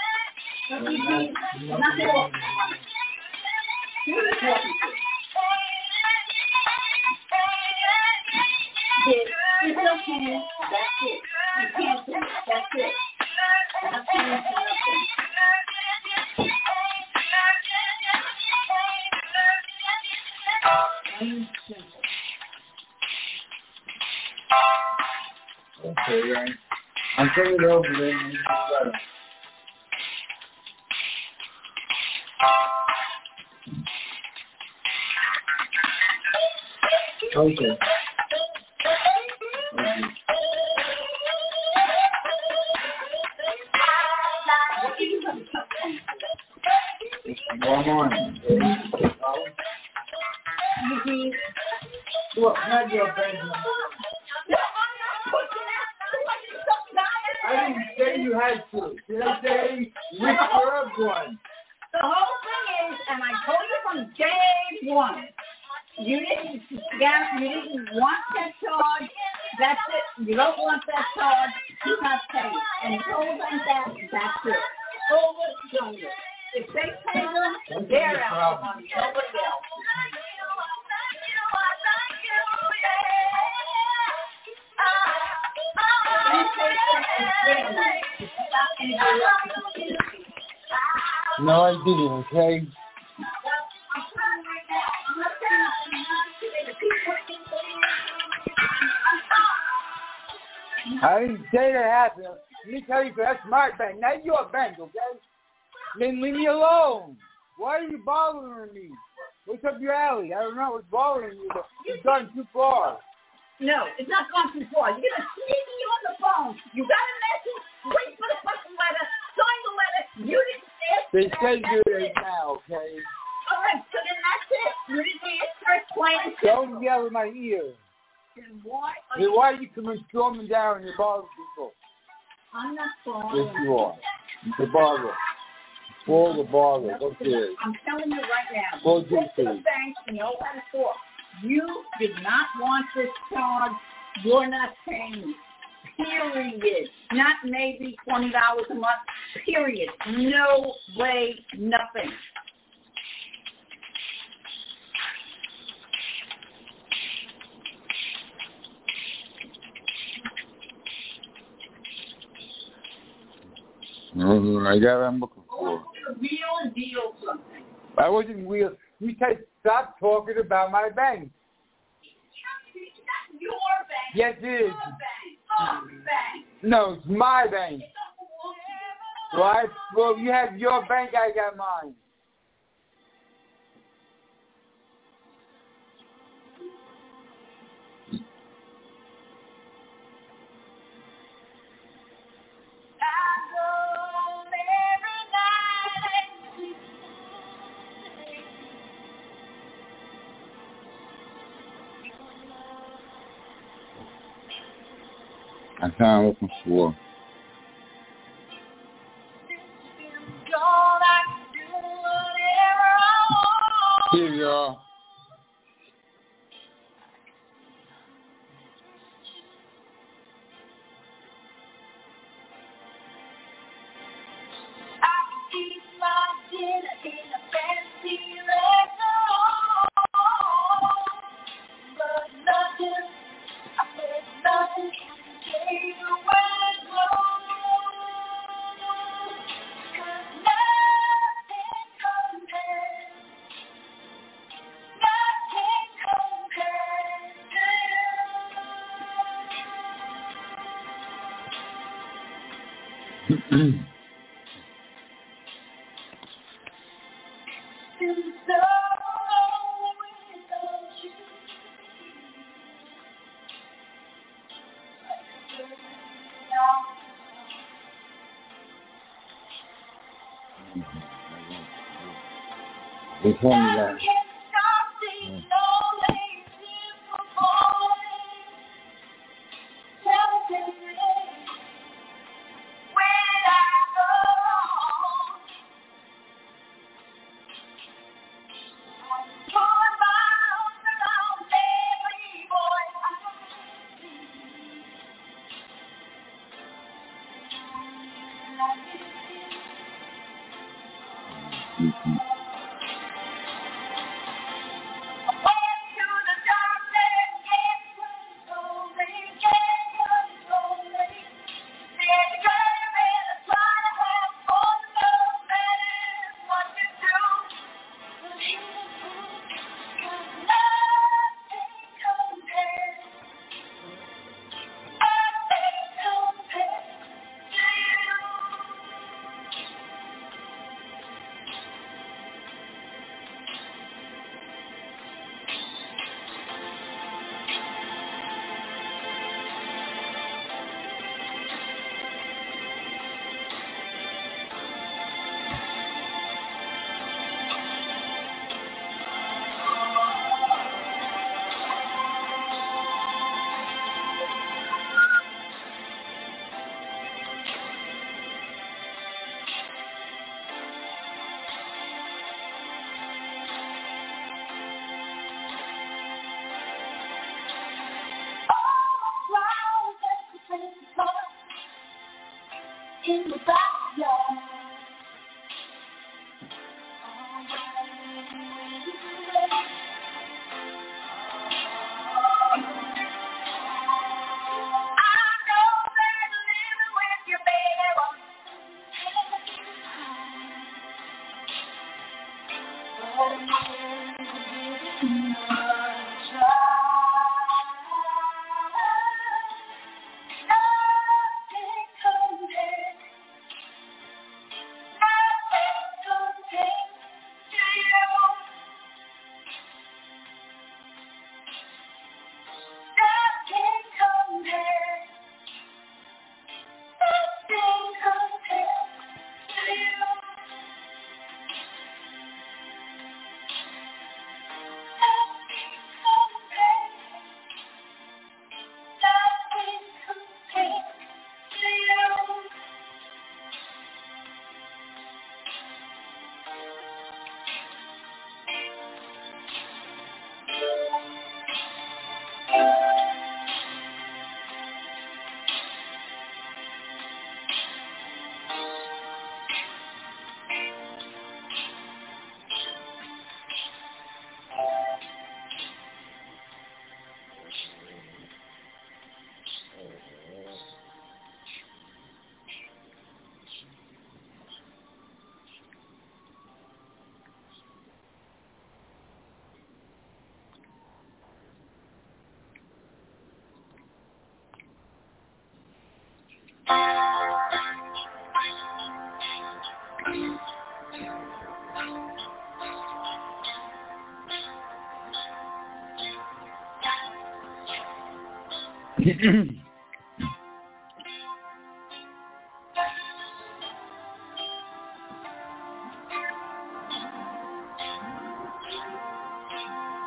S4: It's okay. That's it. You can't do it. That's it. That's it.
S3: Okay, right. I'm turning it over there. Okay. Okay. One more. Well, not your bank number. I didn't say you had to. Did I say which were one?
S4: The whole thing is, and I told you from day one, you didn't, yeah, you didn't want that charge. That's it. You don't want that charge. Do not pay. And you told them that. That's it. Over, done it. If they pay them, they're out on nobody else.
S3: No, I didn't, okay? I didn't say that happened. Let me tell you, that's my bank, not your bank, okay? Then leave me alone. Why are you bothering me? What's up your alley? I don't know what's bothering you, but you've gone too far.
S4: No, it's not gone too far. You're going to sneak me on the phone. You got a message. Wait for the fucking letter. Sign the letter. You didn't see it.
S3: They said you it now, okay?
S4: All right, so then that's it. You didn't answer it. Plain and
S3: Don't yell in my ear.
S4: Then why are
S3: Then
S4: you...
S3: why are you coming storming down and you bother people?
S4: I'm not storming.
S3: Yes, you are. The bother. For the bother. Go to it.
S4: I'm telling you right now.
S3: Go
S4: to the bank and know how to talk. You did not want this charge. You're not paying. Period. Not maybe twenty dollars a month. Period. No way, nothing.
S3: Mm-hmm. I got what I'm looking for.
S4: Real deal something.
S3: I wasn't real. You said stop talking about my bank.
S4: Your bank.
S3: Yes, it is.
S4: Your bank. Our bank.
S3: No, it's my bank. Well, I, well, you have your bank, I got mine. That's what I'm looking for. Here you go. They told me that. Mm. Mm-hmm.
S2: In the backyard.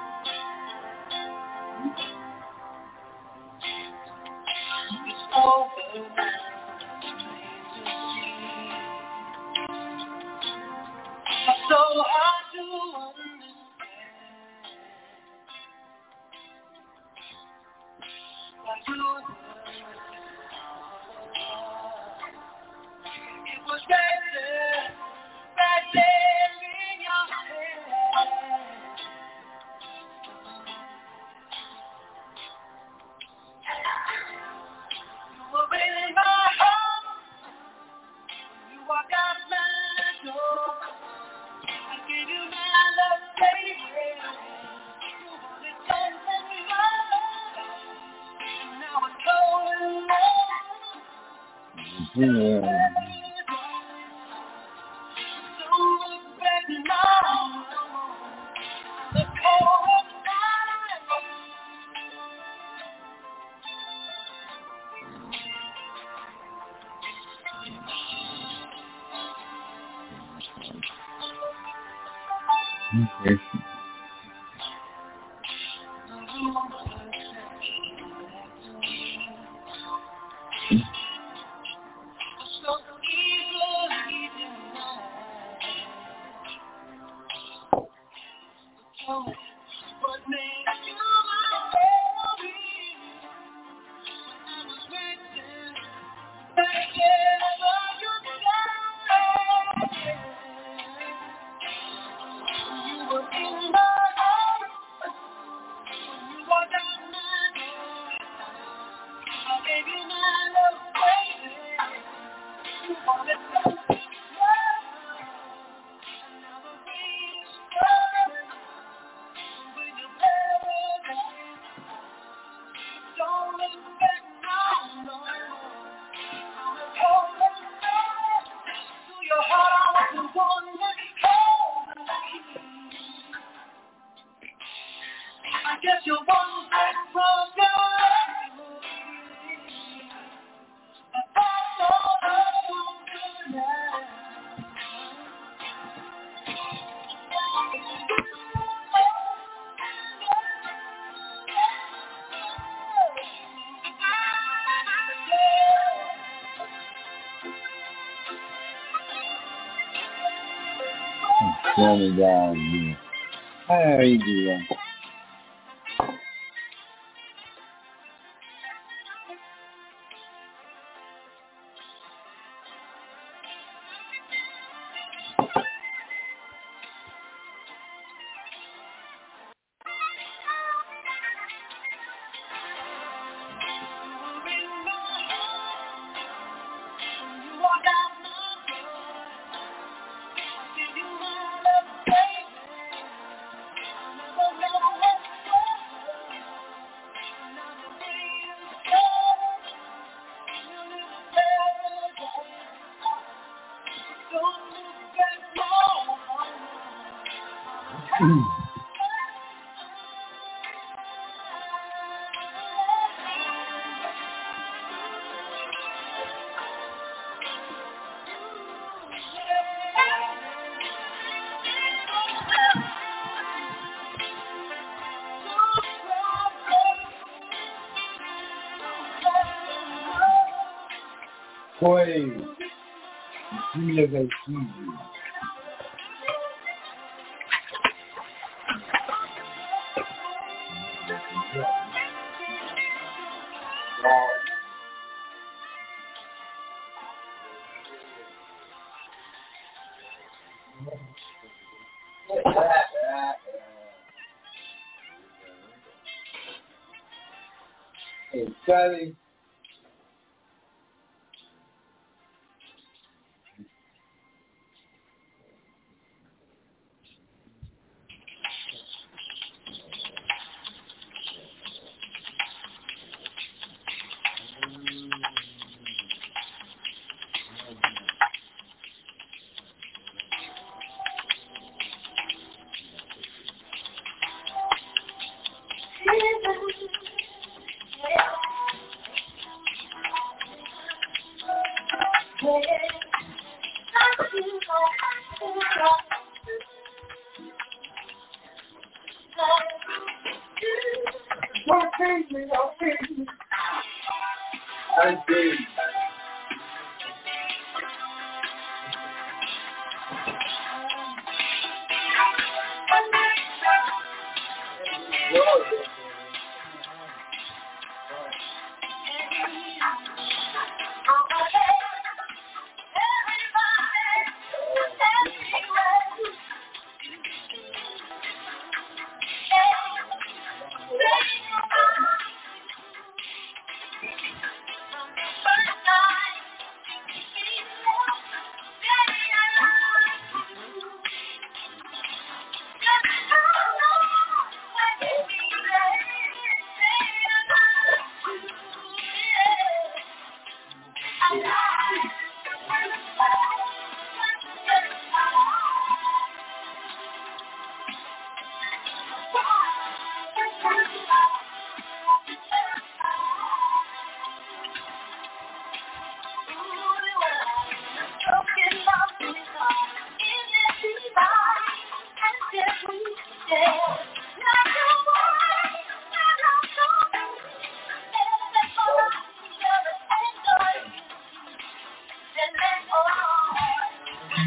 S2: Oh, was right there, right there in your hand. You were in my heart. You walked out my door. I gave you my love, baby. You wanted something more. And now it's going on.
S3: Yeah. Okay. Tell me down here. How you doing? Boy, you look like you. Hey, Charlie.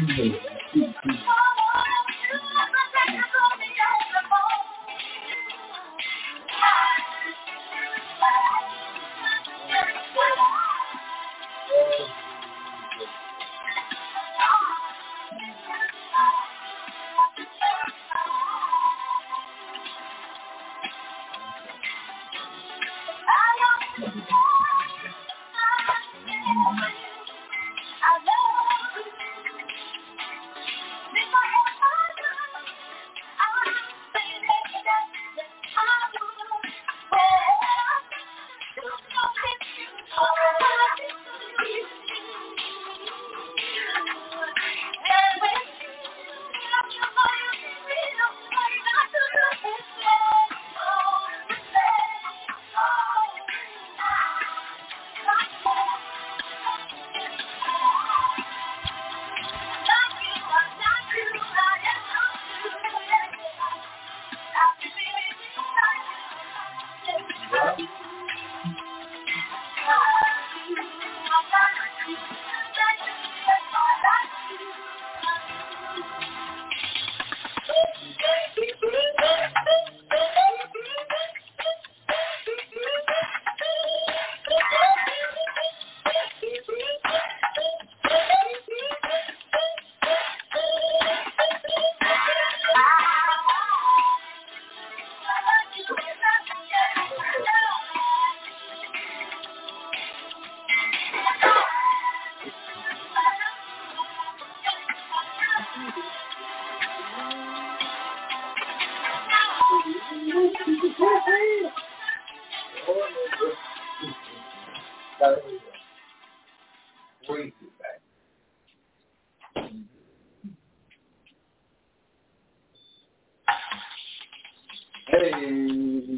S3: Hey.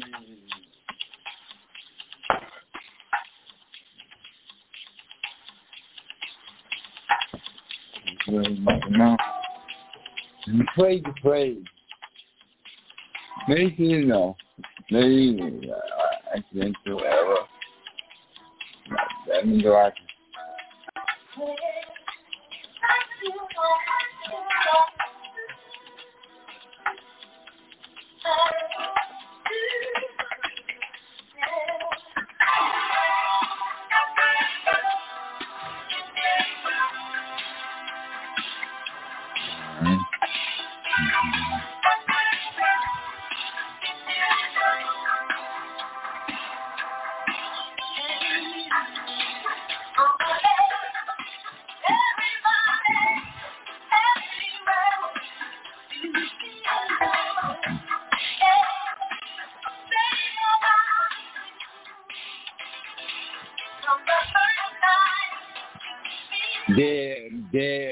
S3: No. You pray to pray. Maybe you know. Maybe uh, accidental error. That means like. They, they,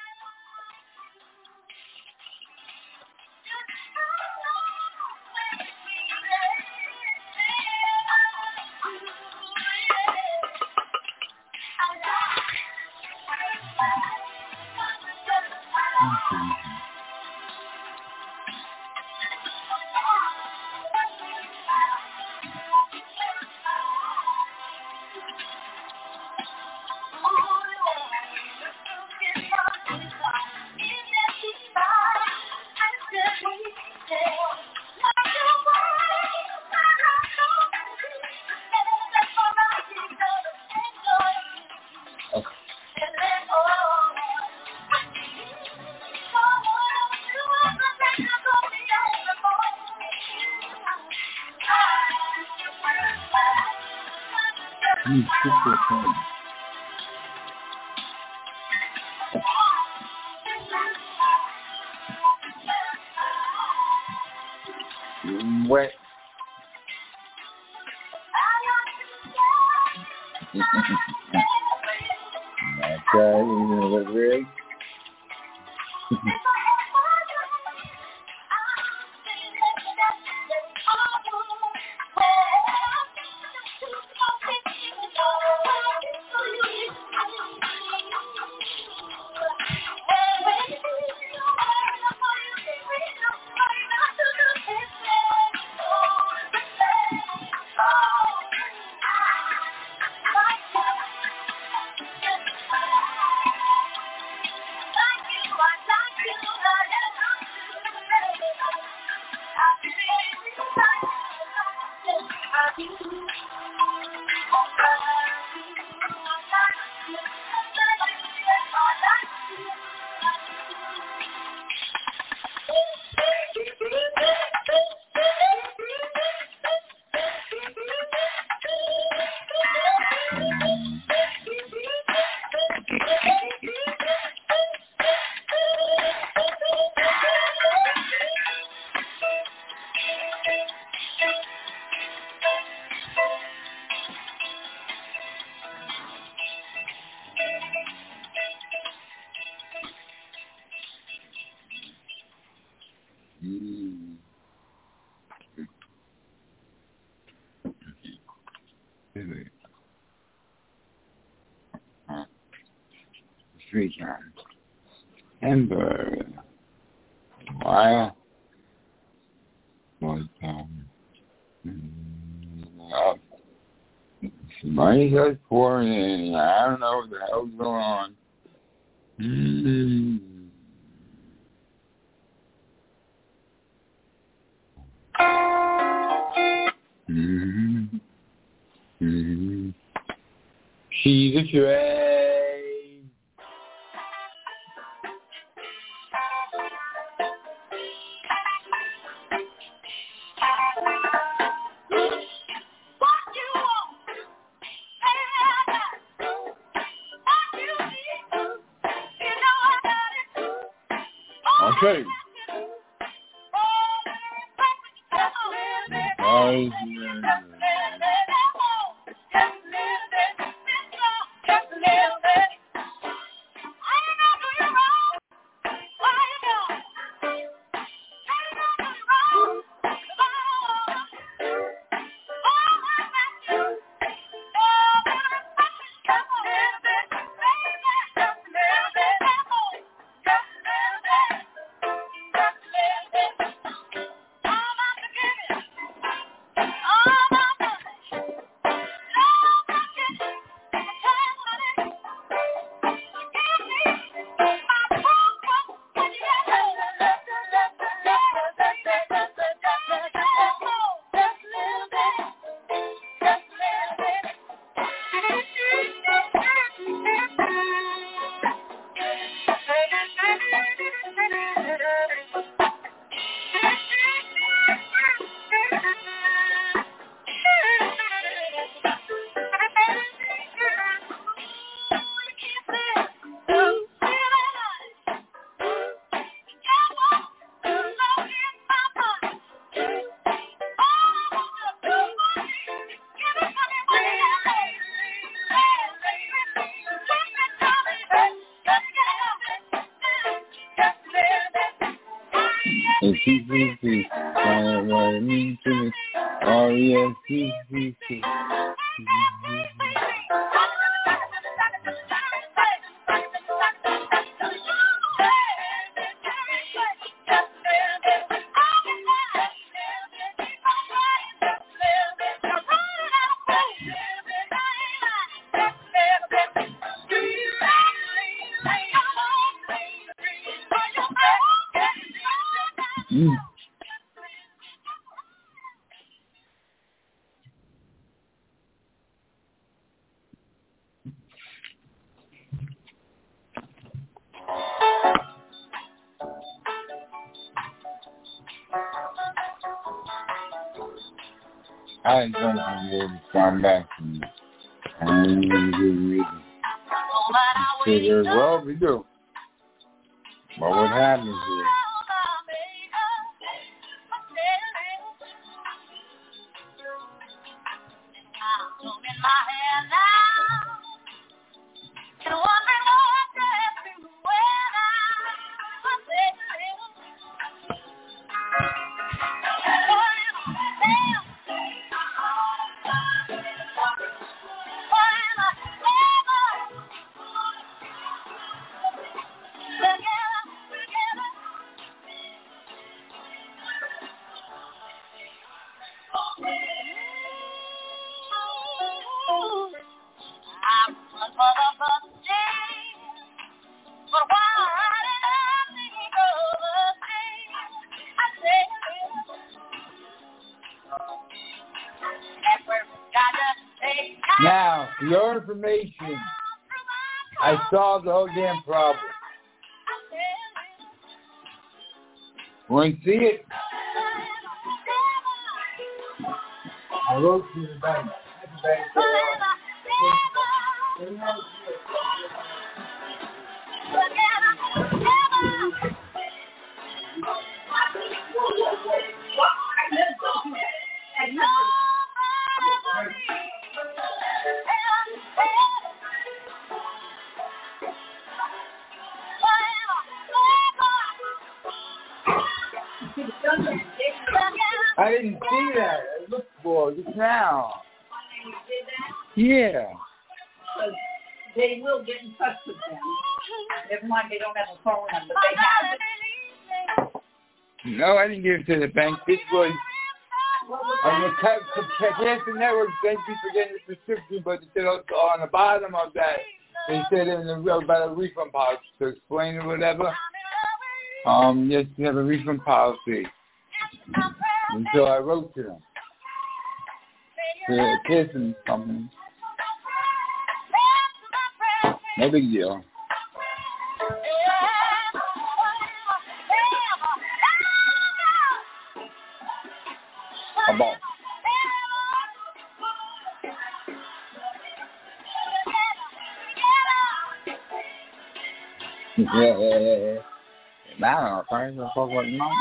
S3: wet. That's right, you know what it is. Three times. Hamburg. While was um uh, money goes pouring in. I don't know what the hell's going on. Mm. Mm-hmm. Mm-hmm. She's a train. Okay. Oh, It's easy, I need to oh yes, easy. Mm. I ain't going to be able to come back from you. I ain't even good reason. Figure well we do. But what happens is now, for your information, I solved the whole damn problem. Want to see it? I wrote to the bank. I didn't see that. I looked for it just now. Yeah.
S4: So they will get in touch with them. Never mind, they don't have a phone number. They have it.
S3: No, I didn't give it to the bank. This was on the Cancer Network. Thank you for getting the prescription, but it said also on the bottom of that, they said in the, about a refund policy to explain or whatever. Um, yes, you have a refund policy. And so I wrote to them. To the kissing company. No big deal. About. Yeah, yeah, yeah, yeah. Nah, friends are fuck with mom.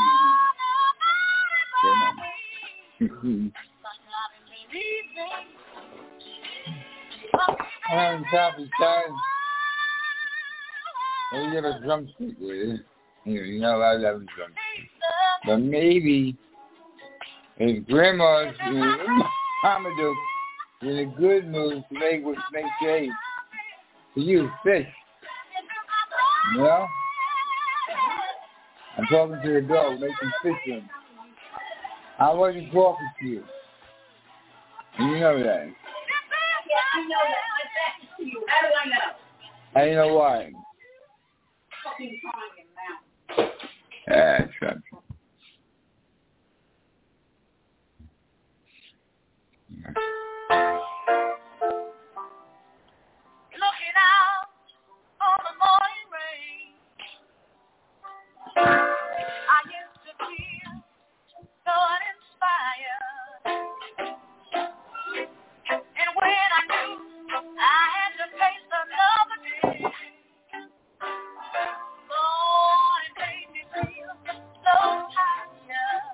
S3: I'm Southeast side. Maybe you have a drumstick with it. You know, I love a drumstick. But maybe if grandma's Mamadou in a good mood to make with snake shade, to use fish. You know? I'm talking to the dog, making fish in. I wasn't talking to you. And you know that.
S4: Yeah, I know that. I'm talking to you. How do I know?
S3: I know why.
S4: Fucking calling him now.
S3: That's right.
S2: Looking out on the morning rain, I used to feel so uninspired. And when I knew I had to face another day, Lord, it made me feel so tired.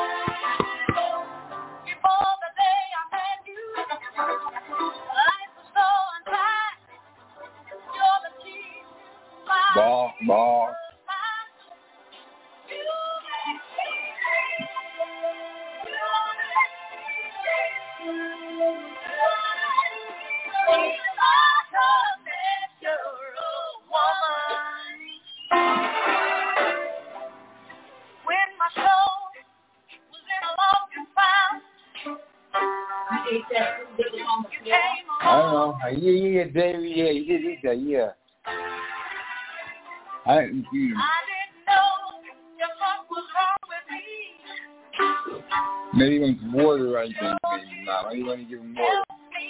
S2: Before the day I met you, life was so untied. You're the key to my
S3: Ball, ball. I don't know. Yeah, yeah, yeah, Davey, yeah, he did eat that, yeah. I didn't see him. Maybe he wants water, I think. Maybe not. Maybe you want to give him water.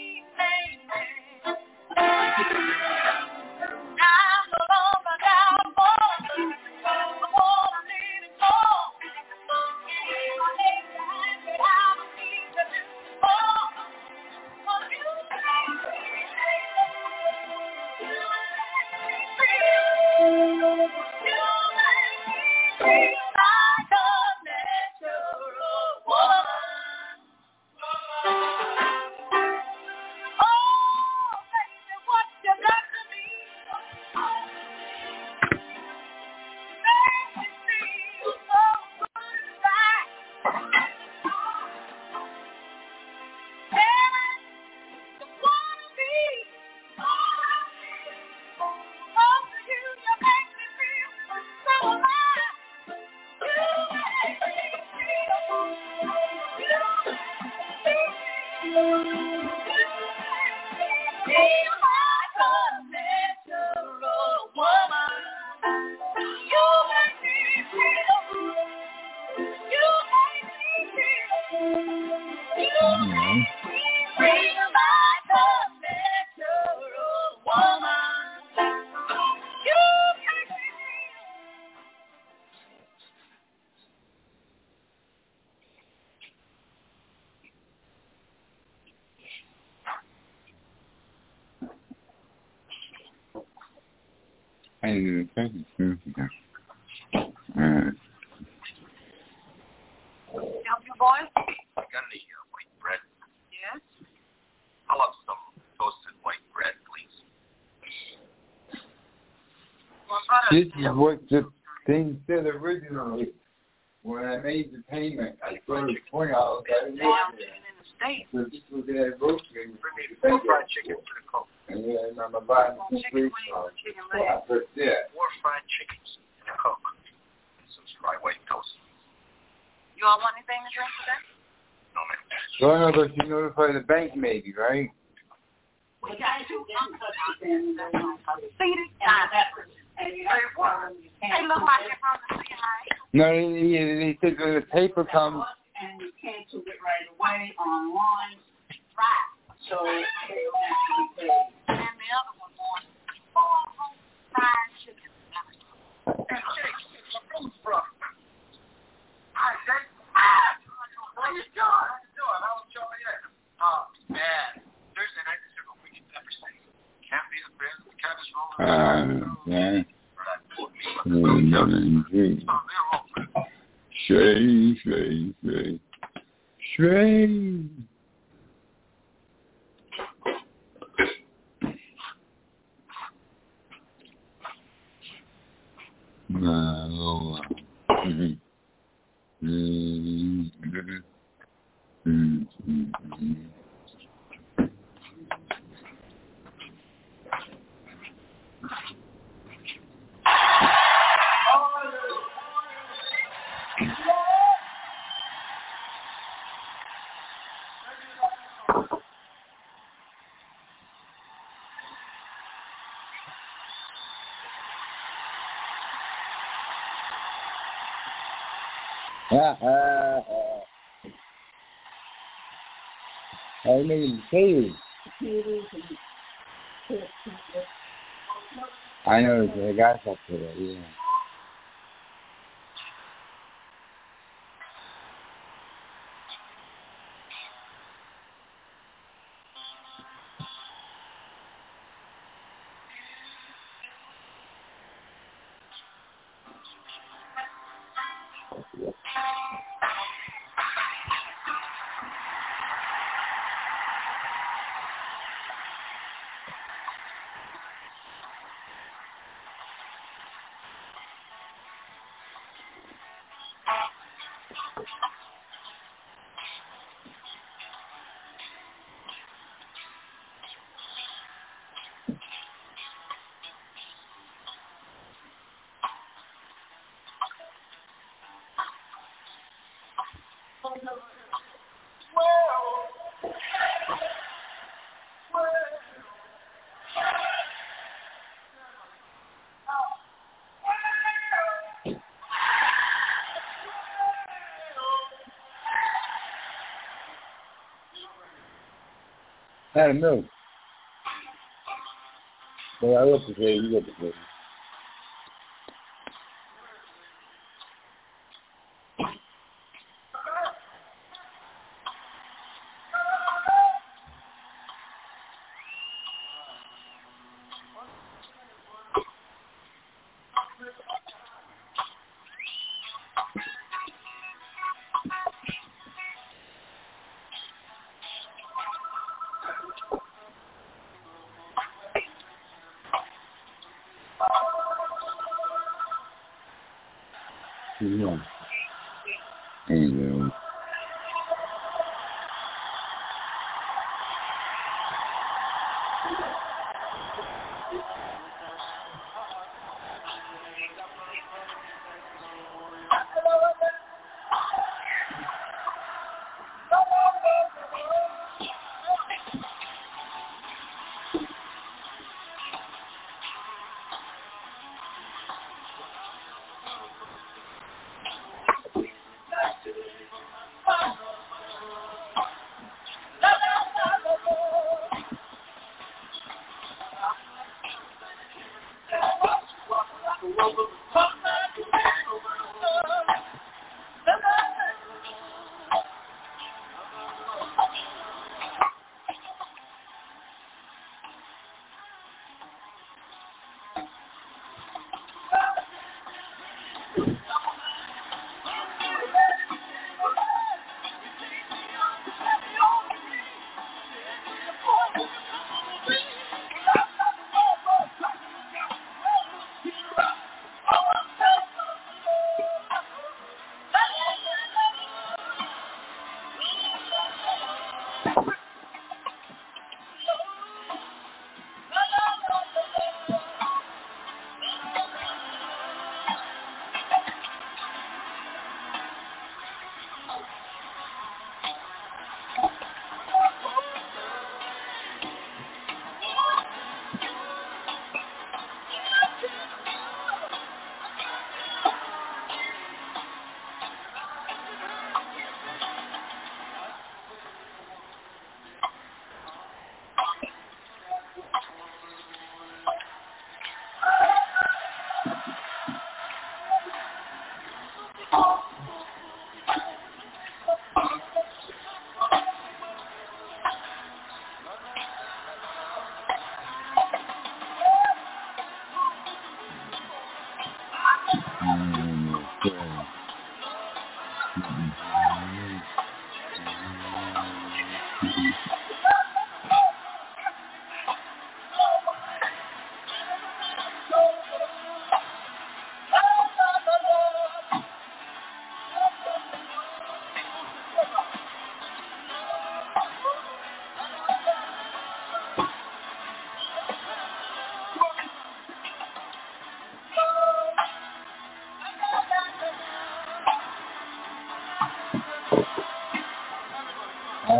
S3: I didn't even think it's Alright.
S2: Help you, boy?
S5: Got any uh, white bread?
S2: Yes.
S5: I'll have some toasted white bread, please.
S3: This is what the thing said originally when I made the payment. I put it twenty dollars. I didn't make it.
S2: Hey.
S3: So just look at that grocery.
S2: Bring me four fried chickens and a Coke.
S3: And then I'm buying some
S2: Chicken
S3: free
S2: wings,
S3: sauce.
S2: chicken
S3: I
S2: legs,
S3: put that.
S2: four fried chickens and a Coke. Some fried white toast.
S1: You all want anything to drink today?
S2: No, ma'am.
S3: So I know that you notify the bank maybe, right?
S1: We got two uncles in the
S4: See,
S1: uh,
S4: and you
S1: Hey,
S4: have
S1: what?
S4: to, you
S1: They
S4: can't
S1: look
S4: prove
S1: like
S4: it.
S1: they're from the C N A.
S3: No, they, they, they said when the paper comes.
S4: And you cancel it right away online.
S1: Right.
S4: So they don't have to be paid.
S1: And the other one wants four whole fried chicken.
S2: Hey, Jake, it's a food from. Hi, Jake. Ah! How you doing? How you doing? How was Joliet? Oh, man. Thursday night, they serve a wicked pepper steak. Caviar, bread, cabbage roll.
S3: Uh, yeah.
S2: Or that pork meat.
S3: Mm, nothing to drink.
S2: Oh, they're all good.
S3: Shay, Shay, Shay. Shay. No. Mm-hmm. Mm-hmm. Mm-hmm. Ah, ah, ah. I mean, say I know the guys up to that, yeah. I don't know. But I love to say, you love to say. Yeah. Anyway.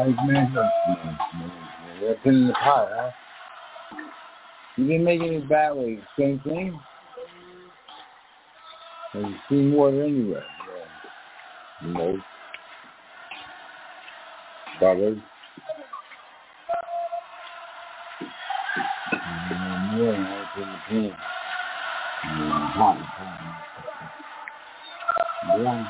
S3: Nice man. That's in the pot, huh? You didn't make any bad ways. Same thing? And you see water anyway. Yeah. No. Brothers. Mm-hmm. Yeah, that's in the pan. Yeah, hot, hot. Yeah.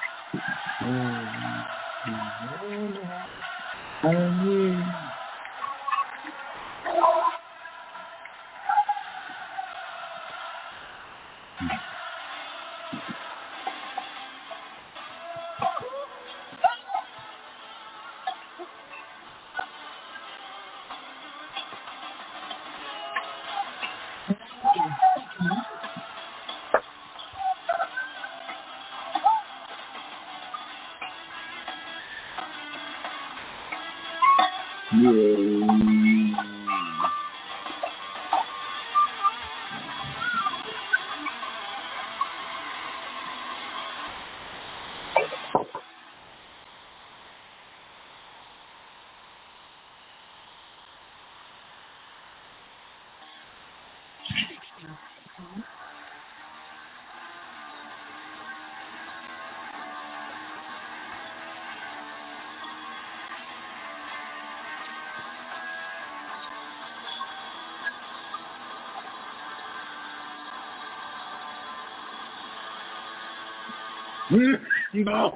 S3: No.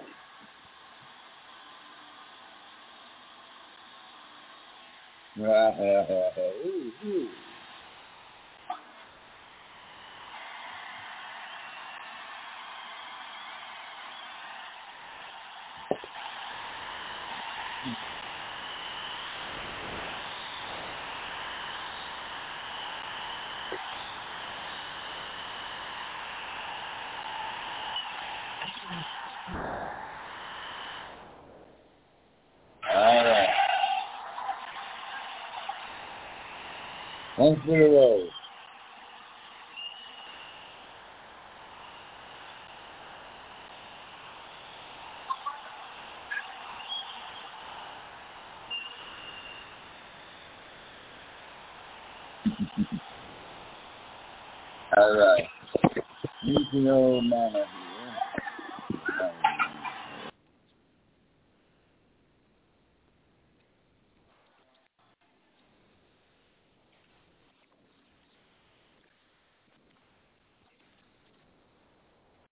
S3: Ooh, ooh. All right. Thanks for the road. All right. Need to know, man.